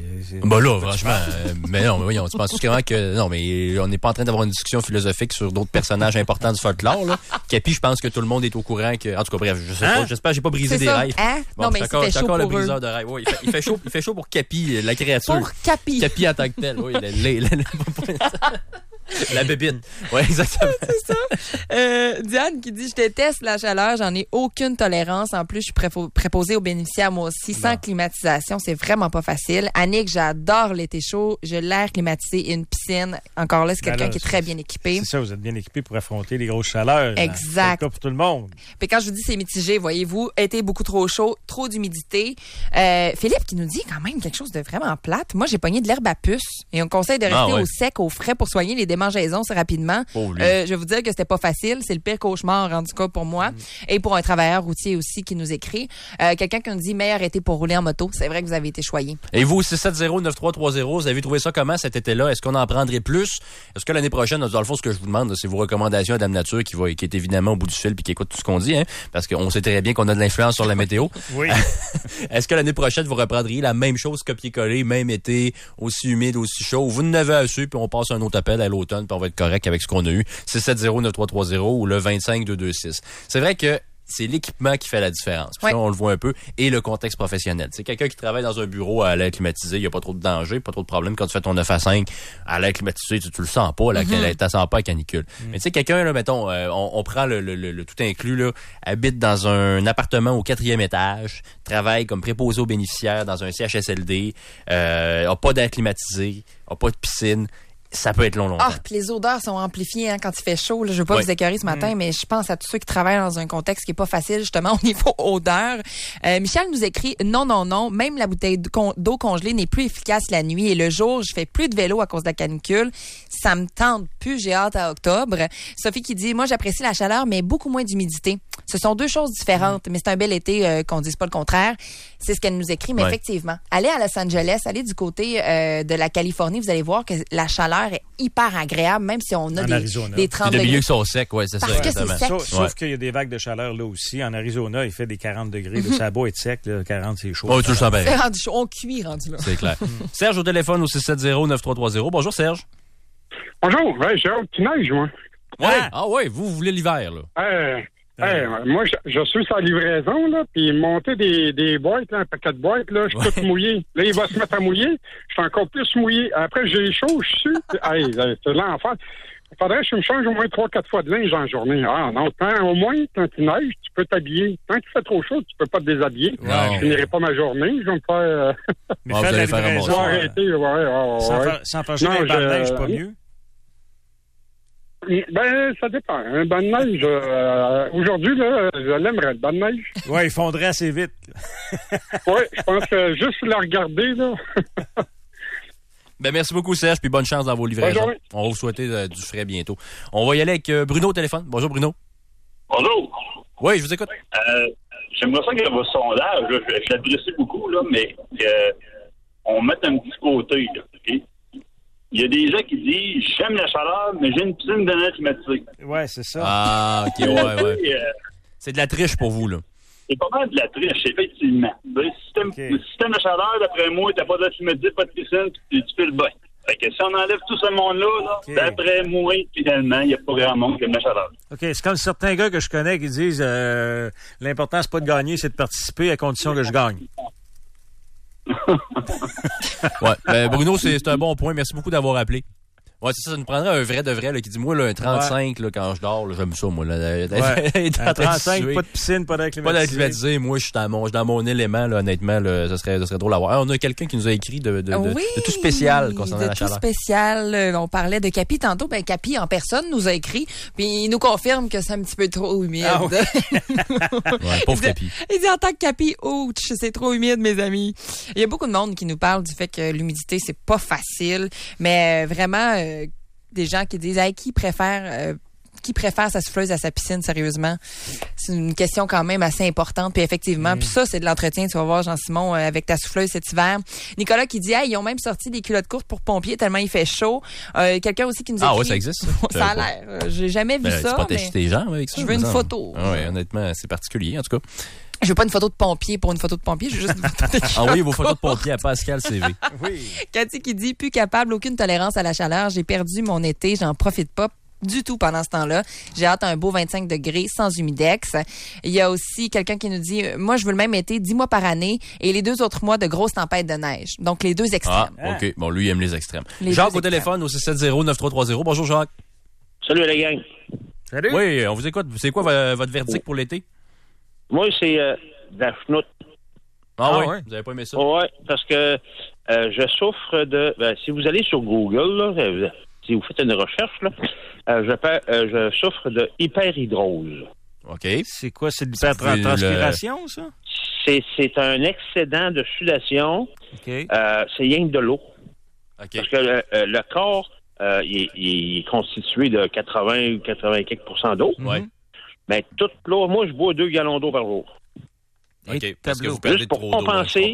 Là, franchement, mais non, mais voyons, tu penses vraiment que... Non, mais on n'est pas en train d'avoir une discussion philosophique sur d'autres personnages importants du folklore, là. Capi, je pense que tout le monde est au courant que... En tout cas, bref, je sais pas, j'espère que j'ai pas brisé des rêves. Bon, non, mais c'est chaud pour le eux. briseur de rêves. Oui, il fait chaud pour Capi, la créature. Pour Capi. Capi en tant que tel, oui. La bébite. Oui, exactement. C'est ça. Diane qui dit, je déteste la chaleur, j'en ai aucune tolérance. En plus, je suis préposée aux bénéficiaires, moi aussi, sans climatisation. C'est vraiment pas facile. Annick, j'adore l'été chaud. Je l'air climatisé et une piscine. Encore là, c'est quelqu'un qui est très bien équipé. C'est ça, vous êtes bien équipé pour affronter les grosses chaleurs. Exact. C'est le cas pour tout le monde. Puis quand je vous dis c'est mitigé, voyez-vous, été beaucoup trop chaud, trop d'humidité. Philippe qui nous dit quand même quelque chose de vraiment plate. Moi, j'ai pogné de l'herbe à puce et on conseille de rester au sec, au frais pour soigner les démangeaisons rapidement. Je vais vous dire que c'était pas facile. C'est le pire cauchemar, en tout cas, pour moi. Et pour un travailleur routier aussi qui nous écrit. Quelqu'un qui nous dit meilleur été pour rouler en moto. C'est vrai que vous avez été choyé. Et vous, 670-9330, vous avez trouvé ça comment cet été-là? Est-ce qu'on en prendrait plus? Est-ce que l'année prochaine, dans le fond, ce que je vous demande, c'est vos recommandations à Dame Nature qui est évidemment au bout du fil puis qui écoute tout ce qu'on dit, hein? Parce qu'on sait très bien qu'on a de l'influence sur la météo. Oui. Est-ce que l'année prochaine, vous reprendriez la même chose, copier-coller, même été, aussi humide, aussi chaud? Vous en avez assez, puis on passe un autre appel à l'automne, puis on va être correct avec ce qu'on a eu. 670-9330 ou le 25-226. C'est vrai que c'est l'équipement qui fait la différence. Puis Ouais. ça, on le voit un peu. Et le contexte professionnel. C'est quelqu'un qui travaille dans un bureau à l'air climatisé, il n'y a pas trop de danger, pas trop de problème. Quand tu fais ton 9 à 5 à l'air climatisé, tu le sens pas, tu ne sens pas la canicule. Mais tu sais, quelqu'un, là, mettons, on prend le tout inclus, là, habite dans un appartement au 4e étage, travaille comme préposé aux bénéficiaires dans un CHSLD, a pas d'air climatisé, a pas de piscine. Ça peut être longtemps. Ah, puis les odeurs sont amplifiées quand il fait chaud. Là. Je veux pas vous écœurer ce matin, mais je pense à tous ceux qui travaillent dans un contexte qui est pas facile, justement, au niveau odeur. Michel nous écrit, non, même la bouteille d'eau congelée n'est plus efficace la nuit et le jour, je fais plus de vélo à cause de la canicule. Ça me tente plus, j'ai hâte à octobre. Sophie qui dit, moi, j'apprécie la chaleur, mais beaucoup moins d'humidité. Ce sont deux choses différentes, mais c'est un bel été, qu'on dise pas le contraire. C'est ce qu'elle nous écrit, mais effectivement, allez à Los Angeles, allez du côté de la Californie, vous allez voir que la chaleur est hyper agréable, même si on a des 30 degrés. Des milieux qui sont secs, oui, c'est ça. Parce que c'est sec. Sauf qu'il y a des vagues de chaleur là aussi. En Arizona, il fait des 40 degrés. Ça a beau être sec, là, 40, c'est chaud. Oh, tu le sens bien. C'est rendu chaud. On cuit rendu là. C'est clair. Serge au téléphone au 670-9330. Bonjour, Serge. Bonjour. Ouais, j'ai un petit neige, moi. Ouais. Ah ouais, vous voulez l'hiver, là. Moi, je suis sur la livraison, là, puis monter des boîtes, là, un paquet de boîtes, là, je suis tout mouillé. Là, il va se mettre à mouiller. Je suis encore plus mouillé. Après, j'ai chaud, je suis c'est l'enfer. Il faudrait que je me change au moins 3-4 fois de linge en journée. Ah non, au moins, quand il neige, tu peux t'habiller. Quand il fait trop chaud, tu peux pas te déshabiller. Je finirai pas ma journée. Je vais me faire... Mais faire de la livraison, arrêter, sans faire jouer dans le neige, pas mieux? Ben, ça dépend. Un banc de neige, aujourd'hui, là, je l'aimerais, le banc de neige. Oui, il fondrait assez vite. Oui, je pense que juste la regarder, là. Ben, merci beaucoup, Serge, puis bonne chance dans vos livraisons. On va vous souhaiter du frais bientôt. On va y aller avec Bruno au téléphone. Bonjour, Bruno. Bonjour. Oui, je vous écoute. J'aimerais ça que votre sondage, je l'apprécie beaucoup, là, mais on mette un petit côté, là, OK? Il y a des gens qui disent « J'aime la chaleur, mais j'ai une piscine de neige climatisée. » Ouais, c'est ça. Ah, OK, ouais. C'est de la triche pour vous, là. C'est pas mal de la triche, effectivement. Si t'aimes la chaleur, d'après moi, t'as pas d'air climatisé, pas de piscine, tu fais le bain. Fait que si on enlève tout ce monde-là, d'après moi, finalement, il n'y a pas grand monde qui aime la chaleur. OK, c'est comme certains gars que je connais qui disent l'important, c'est pas de gagner, c'est de participer à condition que je gagne. Ouais, Bruno, c'est un bon point. Merci beaucoup d'avoir appelé. Ouais, c'est ça, ça nous prendrait un vrai de vrai là, qui dit, moi, là, un 35, là, quand je dors, là, j'aime ça, moi. Là, un 35, pas de piscine, pas d'air climatisé. Pas d'air climatisé. Moi, je suis dans mon élément, là, honnêtement, là, ça serait drôle à voir. On a quelqu'un qui nous a écrit de tout spécial concernant la chaleur. De tout spécial. On parlait de Capi tantôt. Ben, Capi, en personne, nous a écrit, puis il nous confirme que c'est un petit peu trop humide. Ah ouais. Ouais, pauvre Capi. Il dit, en tant que Capi, ouch, c'est trop humide, mes amis. Il y a beaucoup de monde qui nous parle du fait que l'humidité, c'est pas facile, mais vraiment... des gens qui disent qui préfère sa souffleuse à sa piscine, sérieusement. C'est une question quand même assez importante. Puis effectivement, puis ça, c'est de l'entretien. Tu vas voir, Jean-Simon, avec ta souffleuse cet hiver. Nicolas qui dit, ils ont même sorti des culottes courtes pour pompiers tellement il fait chaud. Quelqu'un aussi qui nous écrit... Ah ouais, ça existe, ça? Ça a l'air. J'ai jamais vu ça. Tu protèges tes jambes avec ça? Je veux une photo. Ah ouais, honnêtement, c'est particulier, en tout cas. Je veux pas une photo de pompier pour une photo de pompier, je veux juste une photo de envoyez vos photos de pompier à Pascal CV. Oui. Cathy qui dit, plus capable, aucune tolérance à la chaleur. J'ai perdu mon été, j'en profite pas du tout pendant ce temps-là. J'ai hâte à un beau 25 degrés sans humidex. Il y a aussi quelqu'un qui nous dit, moi, je veux le même été 10 mois par année et les 2 autres mois de grosses tempêtes de neige. Donc, les 2 extrêmes. Ah, OK. Bon, lui, il aime les extrêmes. Jacques au téléphone au 670-9330. Bonjour, Jacques. Salut, les gang. Salut. Oui, on vous écoute. C'est quoi votre verdict pour l'été? Moi, c'est de la chenoute. Ah oui? Vous avez pas aimé ça? Oui, parce que je souffre de... si vous allez sur Google, là, si vous faites une recherche, là, je souffre de hyperhidrose. OK. C'est quoi? C'est de l'hypertranspiration, ça? C'est un excédent de sudation. OK. C'est rien que de l'eau. OK. Parce que le corps, il est constitué de 80 ou 80 quelques % d'eau. Oui. Mais toute l'eau, moi, je bois 2 gallons d'eau par jour. OK, parce que vous perdez juste pour trop d'eau. compenser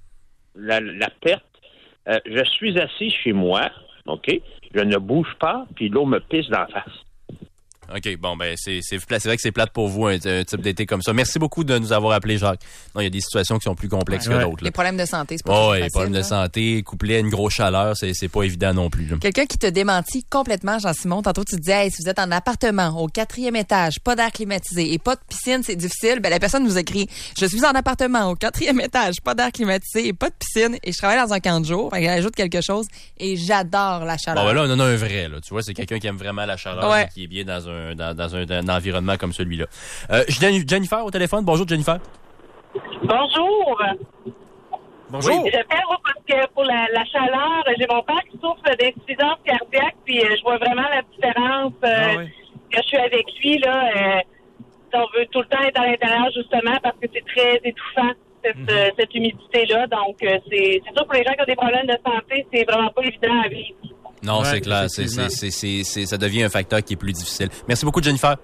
la perte, je suis assis chez moi, OK? Je ne bouge pas, puis l'eau me pisse dans la face. OK, bon, ben c'est vrai que c'est plate pour vous, un type d'été comme ça. Merci beaucoup de nous avoir appelés, Jacques. Non, il y a des situations qui sont plus complexes que d'autres. Les problèmes de santé, c'est pas les problèmes de santé, couplés à une grosse chaleur, c'est pas évident non plus. Là. Quelqu'un qui te démentit complètement, Jean-Simon. Tantôt, tu te disais, si vous êtes en appartement, au 4e étage, pas d'air climatisé et pas de piscine, c'est difficile. Ben, la personne nous écrit, je suis en appartement, au 4e étage, pas d'air climatisé et pas de piscine et je travaille dans un camp de jour. Elle ajoute quelque chose et j'adore la chaleur. Bon, ben là, on en a un vrai, là. Tu vois, c'est quelqu'un qui aime vraiment la chaleur et qui est bien dans un environnement comme celui-là. Jennifer au téléphone. Bonjour, Jennifer. Bonjour. Bonjour. Oui, j'appelle parce que pour la chaleur, j'ai mon père qui souffre d'insuffisance cardiaque, puis je vois vraiment la différence que je suis avec lui. Là, on veut tout le temps être à l'intérieur, justement, parce que c'est très étouffant, cette humidité-là. Donc, c'est sûr pour les gens qui ont des problèmes de santé, c'est vraiment pas évident à vivre. Non, c'est clair. Ça devient un facteur qui est plus difficile. Merci beaucoup, Jennifer.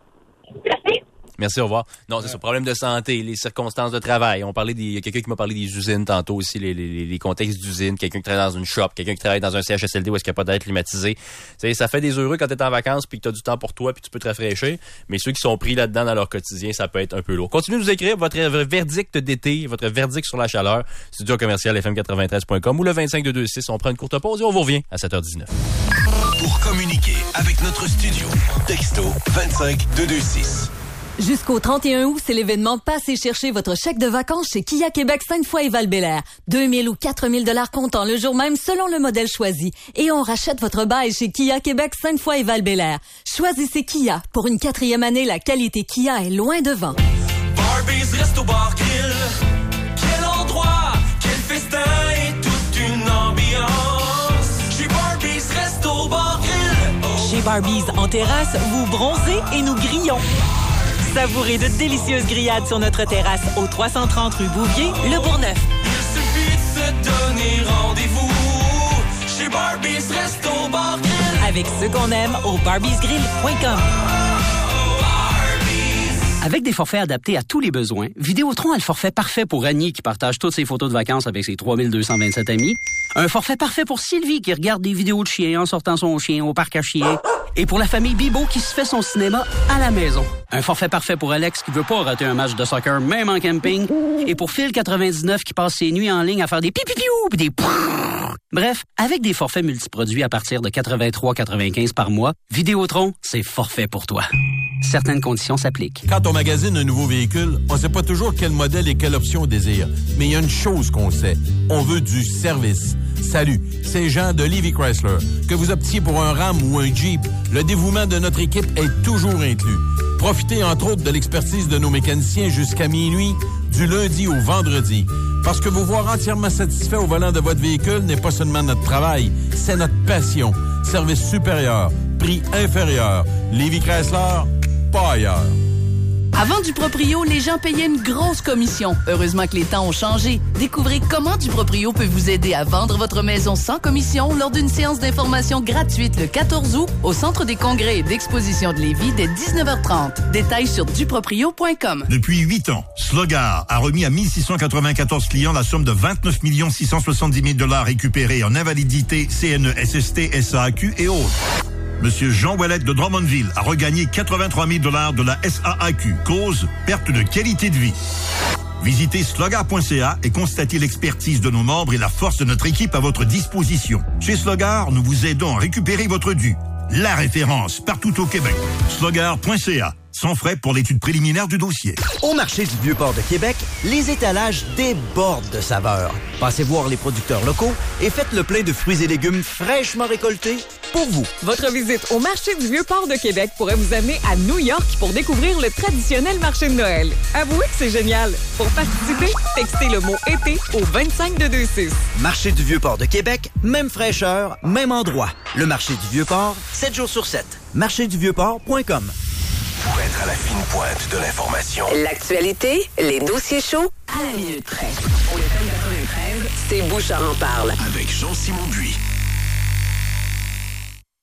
Merci. Merci, au revoir. Non, c'est ce problème de santé, les circonstances de travail. Il y a quelqu'un qui m'a parlé des usines tantôt aussi, les contextes d'usines, quelqu'un qui travaille dans une shop, quelqu'un qui travaille dans un CHSLD où est-ce qu'il n'y a pas d'air climatisé. T'sais, ça fait des heureux quand tu es en vacances puis que tu as du temps pour toi puis tu peux te rafraîchir. Mais ceux qui sont pris là-dedans dans leur quotidien, ça peut être un peu lourd. Continuez de nous écrire votre verdict d'été, votre verdict sur la chaleur. Studio commercial fm93.com ou le 25226. On prend une courte pause et on vous revient à 7h19. Pour communiquer avec notre studio, texto 25226. Jusqu'au 31 août, c'est l'événement Passez chercher votre chèque de vacances chez Kia Québec Sainte-Foy et Val-Bélair. 2000 ou 4000 $ comptant le jour même selon le modèle choisi. Et on rachète votre bail chez Kia Québec Sainte-Foy et Val-Bélair. Choisissez Kia. Pour une 4e année, la qualité Kia est loin devant. Barbies Resto Bar Grill. Quel endroit, quel festin et toute une ambiance. Chez Barbies Resto Bar Grill. Chez Barbies en terrasse, vous bronzez et nous grillons. Savourez de délicieuses grillades sur notre terrasse au 330 rue Bouvier, Le Bourgneuf. Il suffit de se donner rendez-vous chez Barbies Resto Bar Grill. Avec ceux qu'on aime au barbiesgrill.com. Avec des forfaits adaptés à tous les besoins, Vidéotron a le forfait parfait pour Annie qui partage toutes ses photos de vacances avec ses 3227 amis. Un forfait parfait pour Sylvie qui regarde des vidéos de chiens en sortant son chien au parc à chiens. Et pour la famille Bibo qui se fait son cinéma à la maison. Un forfait parfait pour Alex qui veut pas rater un match de soccer même en camping. Et pour Phil 99 qui passe ses nuits en ligne à faire des pipi-piou pis des prrrr. Bref, avec des forfaits multiproduits à partir de 83,95 par mois, Vidéotron, c'est forfait pour toi. Certaines conditions s'appliquent. Quand on magasine un nouveau véhicule, on sait pas toujours quel modèle et quelle option on désire. Mais il y a une chose qu'on sait. On veut du service. Salut, c'est Jean de Levy Chrysler. Que vous optiez pour un Ram ou un Jeep, le dévouement de notre équipe est toujours inclus. Profitez entre autres de l'expertise de nos mécaniciens jusqu'à minuit, du lundi au vendredi. Parce que vous voir entièrement satisfait au volant de votre véhicule n'est pas seulement notre travail, c'est notre passion. Service supérieur, prix inférieur. Levy Chrysler, pas ailleurs. Avant Duproprio, les gens payaient une grosse commission. Heureusement que les temps ont changé. Découvrez comment Duproprio peut vous aider à vendre votre maison sans commission lors d'une séance d'information gratuite le 14 août au Centre des congrès et d'exposition de Lévis dès 19h30. Détails sur duproprio.com. Depuis 8 ans, Slogar a remis à 1694 clients la somme de 29 670 000 $ récupérés en invalidité, CNE, SST, SAQ et autres. Monsieur Jean Ouellette de Drummondville a regagné 83 000 $ de la SAAQ. Cause, perte de qualité de vie. Visitez slogar.ca et constatez l'expertise de nos membres et la force de notre équipe à votre disposition. Chez Slogar, nous vous aidons à récupérer votre dû. La référence partout au Québec. Slogar.ca. Sans frais pour l'étude préliminaire du dossier. Au marché du Vieux-Port de Québec, les étalages débordent de saveurs. Passez voir les producteurs locaux et faites le plein de fruits et légumes fraîchement récoltés pour vous. Votre visite au marché du Vieux-Port de Québec pourrait vous amener à New York pour découvrir le traditionnel marché de Noël. Avouez que c'est génial. Pour participer, textez le mot « été » au 25226. Marché du Vieux-Port de Québec, même fraîcheur, même endroit. Le marché du Vieux-Port, 7 jours sur 7. marchéduvieuxport.com. Pour être à la fine pointe de l'information. L'actualité, les dossiers chauds, à la minute près. Au FM 93, c'est Bouchard en parle. Avec Jean-Simon Buis.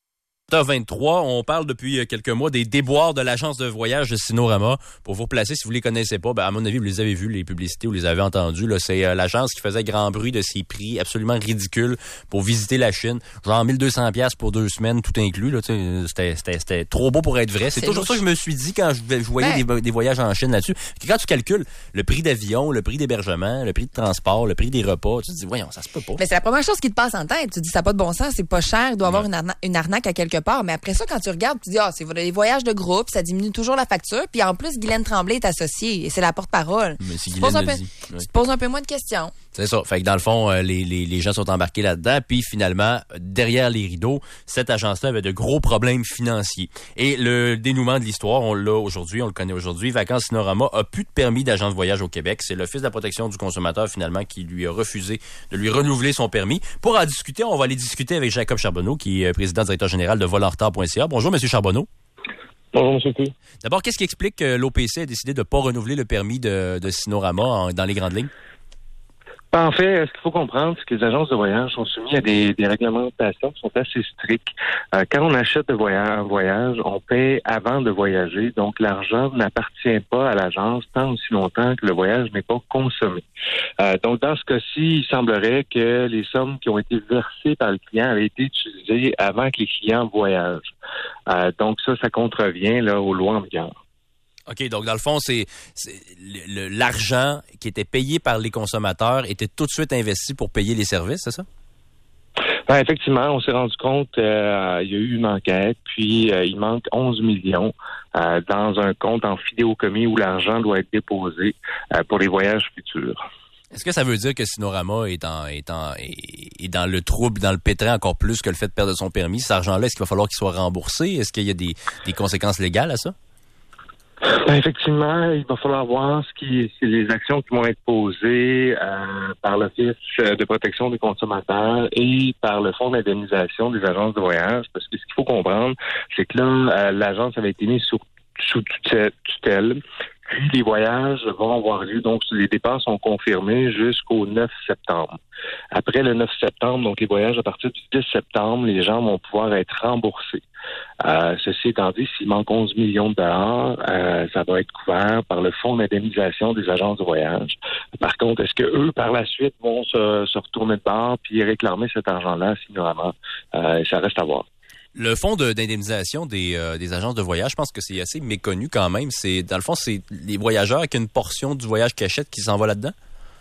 23, on parle depuis quelques mois des déboires de l'agence de voyage de Cinorama. Pour vous replacer, si vous les connaissez pas, à mon avis, vous les avez vus, les publicités, vous les avez entendues. Là, c'est l'agence qui faisait grand bruit de ses prix absolument ridicules pour visiter la Chine. Genre 1200$ pour 2 semaines, tout inclus. Là, c'était trop beau pour être vrai. C'est toujours ça que je me suis dit quand je voyais des voyages en Chine là-dessus. Quand tu calcules le prix d'avion, le prix d'hébergement, le prix de transport, le prix des repas, tu te dis, voyons, ça se peut pas. Mais c'est la première chose qui te passe en tête. Tu te dis, ça n'a pas de bon sens, c'est pas cher, il doit y avoir une arnaque à quelque part. Mais après ça, quand tu regardes, tu dis, c'est des voyages de groupe, ça diminue toujours la facture. Puis en plus, Guylaine Tremblay est associée et c'est la porte-parole. Mais si tu te poses un peu moins de questions. C'est ça. Fait que dans le fond, les gens sont embarqués là-dedans. Puis finalement, derrière les rideaux, cette agence-là avait de gros problèmes financiers. Et le dénouement de l'histoire, on le connaît aujourd'hui. Vacances Cinorama a plus de permis d'agent de voyage au Québec. C'est l'Office de la protection du consommateur, finalement, qui lui a refusé de lui renouveler son permis. Pour en discuter, on va aller discuter avec Jacob Charbonneau, qui est président-directeur général de volanretard.ca. Bonjour, M. Charbonneau. Bonjour, M. P. D'abord, qu'est-ce qui explique que l'OPC a décidé de ne pas renouveler le permis de Cinorama dans les grandes lignes? En fait, ce qu'il faut comprendre, c'est que les agences de voyage sont soumises à des réglementations qui sont assez strictes. Quand on achète un voyage, on paie avant de voyager. Donc, l'argent n'appartient pas à l'agence tant aussi longtemps que le voyage n'est pas consommé. Donc, dans ce cas-ci, il semblerait que les sommes qui ont été versées par le client avaient été utilisées avant que les clients voyagent. Donc, ça contrevient aux lois en vigueur. OK, donc dans le fond, c'est l'argent qui était payé par les consommateurs était tout de suite investi pour payer les services, c'est ça? Effectivement, on s'est rendu compte, il y a eu une enquête, puis il manque 11 millions dans un compte en fidéocommis où l'argent doit être déposé pour les voyages futurs. Est-ce que ça veut dire que Cinorama est dans le trouble, dans le pétrin encore plus que le fait de perdre son permis? Cet argent-là, est-ce qu'il va falloir qu'il soit remboursé? Est-ce qu'il y a des conséquences légales à ça? Effectivement, il va falloir voir c'est les actions qui vont être posées par l'Office de protection des consommateurs et par le Fonds d'indemnisation des agences de voyage, parce que ce qu'il faut comprendre, c'est que là, l'agence avait été mise sous tutelle. Puis les voyages vont avoir lieu, donc les départs sont confirmés jusqu'au 9 septembre. Après le 9 septembre, donc les voyages à partir du 10 septembre, les gens vont pouvoir être remboursés. Ceci étant dit, s'il manque 11 millions de dollars, ça va être couvert par le Fonds d'indemnisation des agences de voyage. Par contre, est-ce que eux, par la suite, vont se retourner de bord puis réclamer cet argent-là, Cinorama? Ça reste à voir. Le fonds d'indemnisation des agences de voyage, je pense que c'est assez méconnu quand même. Dans le fond, c'est les voyageurs avec une portion du voyage qu'ils achètent qui s'en va là-dedans?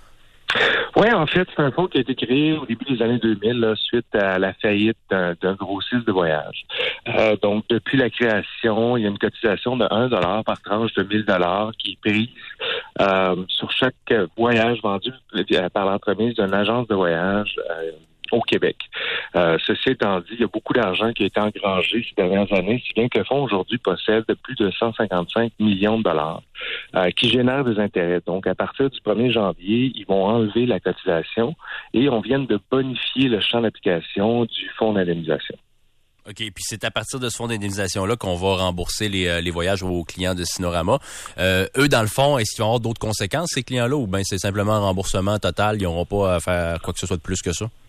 Oui, en fait, c'est un fonds qui a été créé au début des années 2000, suite à la faillite d'un grossiste de voyage. Donc, depuis la création, il y a une cotisation de 1$ par tranche de 1000$ qui est prise sur chaque voyage vendu par l'entremise d'une agence de voyage au Québec. Ceci étant dit, il y a beaucoup d'argent qui a été engrangé ces dernières années, si bien que le fonds aujourd'hui possède plus de 155 millions de dollars qui génèrent des intérêts. Donc, à partir du 1er janvier, ils vont enlever la cotisation et on vient de bonifier le champ d'application du fonds d'indemnisation. OK, puis c'est à partir de ce fonds d'indemnisation-là qu'on va rembourser les voyages aux clients de Cinorama. Eux, dans le fond, est-ce qu'ils vont avoir d'autres conséquences, ces clients-là, ou bien c'est simplement un remboursement total, ils n'auront pas à faire quoi que ce soit de plus que ça?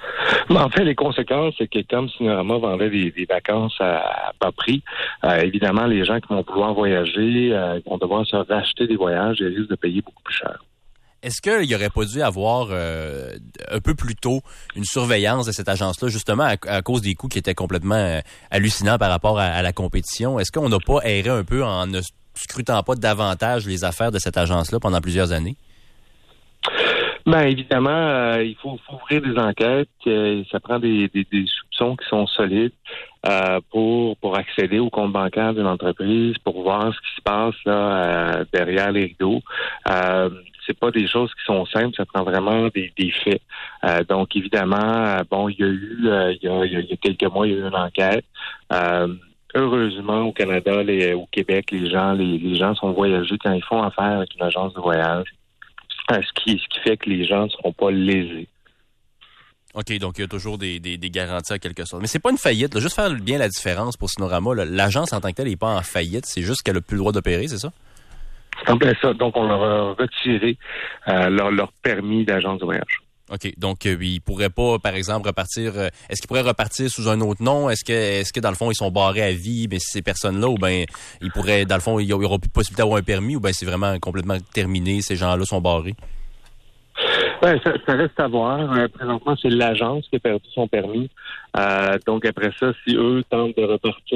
En fait, les conséquences, c'est que comme Cinorama vendait des vacances à bas prix, évidemment, les gens qui vont pouvoir voyager vont devoir se racheter des voyages et risquent de payer beaucoup plus cher. Est-ce qu'il n'y aurait pas dû avoir un peu plus tôt une surveillance de cette agence-là, justement à cause des coûts qui étaient complètement hallucinants par rapport à la compétition? Est-ce qu'on n'a pas erré un peu en ne scrutant pas davantage les affaires de cette agence-là pendant plusieurs années? Évidemment, il faut ouvrir des enquêtes. Ça prend des soupçons qui sont solides pour accéder au compte bancaire d'une entreprise, pour voir ce qui se passe là derrière les rideaux. C'est pas des choses qui sont simples, ça prend vraiment des faits. Donc évidemment, il y a quelques mois, il y a eu une enquête. Heureusement, au Canada, au Québec, les gens sont voyagés quand ils font affaire avec une agence de voyage. Ce qui fait que les gens ne seront pas lésés. OK, donc il y a toujours des garanties à quelque sorte. Mais c'est pas une faillite, là. Juste faire bien la différence pour Cinorama. Là. L'agence en tant que telle n'est pas en faillite, c'est juste qu'elle n'a plus le droit d'opérer, c'est ça? C'est en plein ça. Donc, on leur a retiré leur permis d'agence de voyage. OK. Donc, il pourrait pas, par exemple, repartir... est-ce qu'il pourrait repartir sous un autre nom? Est-ce que dans le fond, ils sont barrés à vie, mais ces personnes-là, ou bien ils pourraient, dans le fond, il y aura plus de possibilité d'avoir un permis, ou bien c'est vraiment complètement terminé, ces gens-là sont barrés? Ouais, ça reste à voir. Présentement, c'est l'agence qui a perdu son permis. Donc après ça, si eux tentent de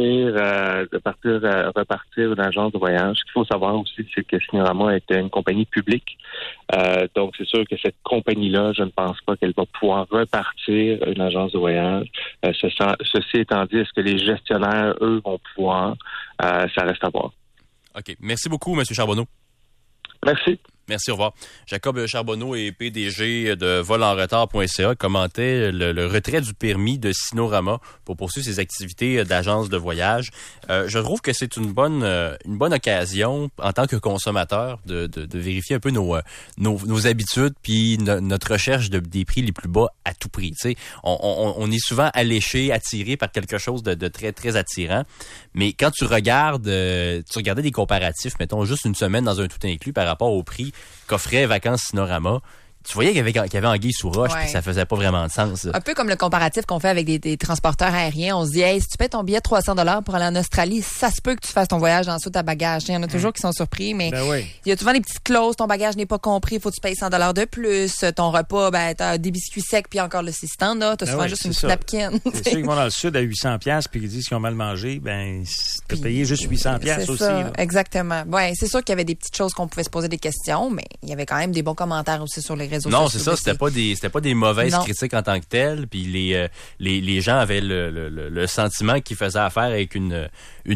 repartir une agence de voyage, ce qu'il faut savoir aussi, c'est que Cinerama était une compagnie publique. Donc c'est sûr que cette compagnie-là, je ne pense pas qu'elle va pouvoir repartir une agence de voyage. Ceci étant dit, est-ce que les gestionnaires, eux, vont pouvoir? Ça reste à voir. OK. Merci beaucoup, M. Charbonneau. Merci. Merci, au revoir. Jacob Charbonneau est PDG de volenretard.ca, commentait le retrait du permis de Cinerama pour poursuivre ses activités d'agence de voyage. Je trouve que c'est une bonne occasion en tant que consommateur de vérifier un peu nos habitudes puis notre recherche des prix les plus bas à tout prix. Tu sais, on est souvent alléché, attiré par quelque chose de très très attirant, mais quand tu regardais des comparatifs, mettons juste une semaine dans un tout inclus par rapport au prix qu'offrait Vacances Cinerama, tu voyais qu'il y avait anguille sous roche, puis ça faisait pas vraiment de sens. Un peu comme le comparatif qu'on fait avec des transporteurs aériens. On se dit, hey, si tu payes ton billet de $300 pour aller en Australie, ça se peut que tu fasses ton voyage en dessous de ta bagage. Il y en a toujours qui sont surpris, mais il y a souvent des petites clauses. Ton bagage n'est pas compris, il faut que tu payes $100 de plus. Ton repas, t'as des biscuits secs, puis encore le système là. T'as souvent juste une petite napkin. C'est ceux qui vont dans le sud à 800$, puis qui disent qu'ils ont mal mangé, t'as payé juste 800$ aussi. Ça, là. exactement. Ouais, c'est sûr qu'il y avait des petites choses qu'on pouvait se poser des questions, mais il y avait quand même des bons commentaires aussi sur les réseaux sociaux. Non, c'est ça. C'était pas des mauvaises critiques en tant que telles, puis les gens avaient le sentiment qu'ils faisaient affaire avec une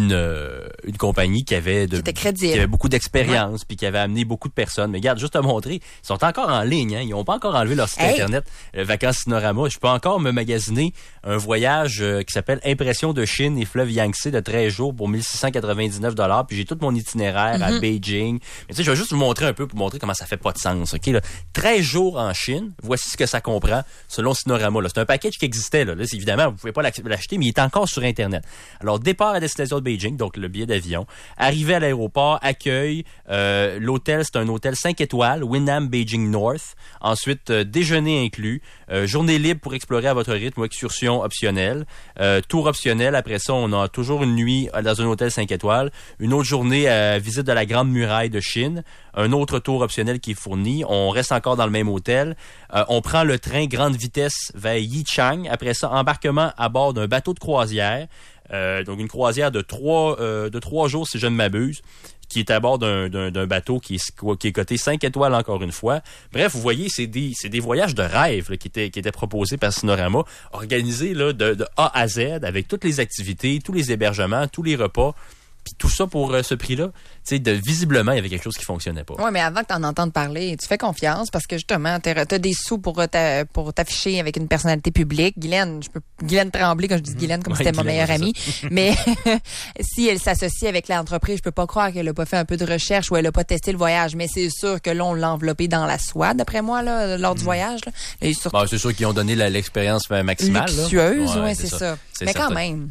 compagnie qui avait beaucoup d'expérience, puis qui avait amené beaucoup de personnes. Mais regarde, juste à montrer, ils sont encore en ligne, hein, ils n'ont pas encore enlevé leur site internet Vacances Cinerama. Je peux encore me magasiner un voyage qui s'appelle Impression de Chine et fleuve Yangtze de 13 jours pour $1,699, puis j'ai tout mon itinéraire à Beijing. Mais tu sais, je vais juste vous montrer un peu pour montrer comment ça fait pas de sens. OK, là, 13 jours en Chine. Voici ce que ça comprend selon Cinerama. C'est un package qui existait. Là, évidemment, vous pouvez pas l'acheter, mais il est encore sur Internet. Alors, départ à destination de Beijing, donc le billet d'avion. Arrivée à l'aéroport, accueil. L'hôtel, c'est un hôtel 5 étoiles, Wyndham Beijing North. Ensuite, déjeuner inclus. Journée libre pour explorer à votre rythme ou excursion optionnelle. Tour optionnel. Après ça, on a toujours une nuit dans un hôtel 5 étoiles. Une autre journée à visite de la Grande Muraille de Chine. Un autre tour optionnel qui est fourni. On reste encore dans le même hôtel. On prend le train grande vitesse vers Yichang. Après ça, embarquement à bord d'un bateau de croisière. Donc une croisière de 3 jours, si je ne m'abuse, qui est à bord d'un bateau qui est coté 5 étoiles encore une fois. Bref, vous voyez, c'est des voyages de rêve là, qui étaient proposés par Cinerama, organisés là, de A à Z, avec toutes les activités, tous les hébergements, tous les repas. Puis tout ça pour ce prix-là, tu sais, visiblement, il y avait quelque chose qui fonctionnait pas. Oui, mais avant que tu en entendes parler, tu fais confiance parce que justement, tu as des sous pour t'afficher avec une personnalité publique. Guylaine Tremblay, quand je dis Guylaine, comme c'était ma meilleure amie. Mais si elle s'associe avec l'entreprise, je peux pas croire qu'elle a pas fait un peu de recherche ou elle a pas testé le voyage. Mais c'est sûr que là, on l'a enveloppé dans la soie, d'après moi, là, lors du voyage. Là. Et surtout, c'est sûr qu'ils ont donné l'expérience maximale. Luxueuse, oui, c'est ça. Mais quand même.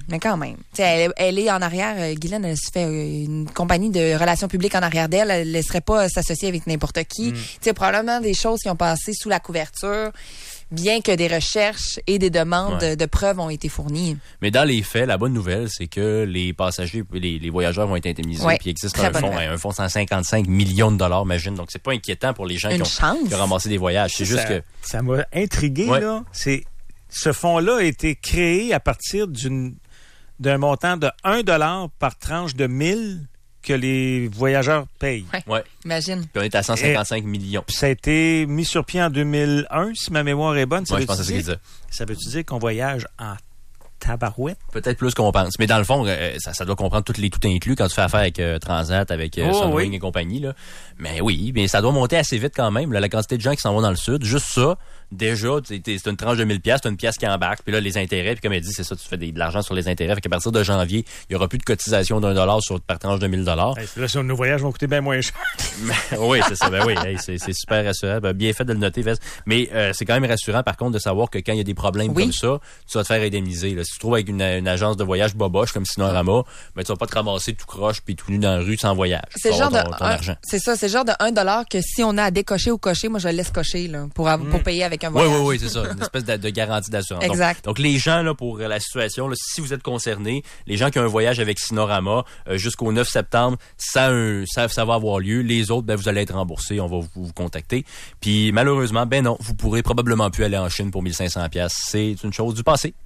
Elle est en arrière, Guylaine, elle se fait une compagnie de relations publiques en arrière d'elle, elle ne laisserait pas s'associer avec n'importe qui. Tu sais, probablement des choses qui ont passé sous la couverture, bien que des recherches et des demandes de preuves ont été fournies. Mais dans les faits, la bonne nouvelle, c'est que les passagers, les voyageurs vont être indemnisés. Puis il existe un fonds de 155 millions de dollars, imagine. Donc, c'est pas inquiétant pour les gens qui ont ramassé des voyages. C'est juste que... Ça m'a intrigué, là. Ce fonds-là a été créé à partir d'un montant de $1 par tranche de 1000 que les voyageurs payent. Ouais. Imagine. Puis on est à 155 millions. Puis ça a été mis sur pied en 2001, si ma mémoire est bonne. Je pense que c'est ce qu'il disait. Ça veut-tu dire qu'on voyage en tabarouette? Peut-être plus qu'on pense. Mais dans le fond, ça doit comprendre tout inclus quand tu fais affaire avec Transat, avec Sunwing et compagnie. Là. Mais oui, mais ça doit monter assez vite quand même. Là, la quantité de gens qui s'en vont dans le sud, juste ça, déjà, c'est une tranche de 1000$, c'est une pièce qui embarque, puis là, les intérêts, puis comme elle dit, c'est ça, tu fais de l'argent sur les intérêts. Fait qu'à partir de janvier, il n'y aura plus de cotisation $1 par tranche de 1000$. Là, nos voyages vont coûter bien moins cher. Oui, c'est ça. Ben oui, c'est super rassurant. Ben, bien fait de le noter, Vest. Mais c'est quand même rassurant, par contre, de savoir que quand il y a des problèmes comme ça, tu vas te faire indemniser. Là. Si tu te trouves avec une agence de voyage boboche comme Cinerama, ben, tu vas pas te ramasser tout croche puis tout nu dans la rue sans voyage. C'est le genre de $1 que si on a à décocher ou cocher, moi, je le laisse cocher là, pour payer avec avec un voyage. Oui, c'est ça. Une espèce de garantie d'assurance. Exact. Donc, les gens, là, pour la situation, là, si vous êtes concernés, les gens qui ont un voyage avec Cinorama jusqu'au 9 septembre, ça va avoir lieu. Les autres, vous allez être remboursés. On va vous contacter. Puis, malheureusement, non, vous pourrez probablement plus aller en Chine pour 1500$. C'est une chose du passé.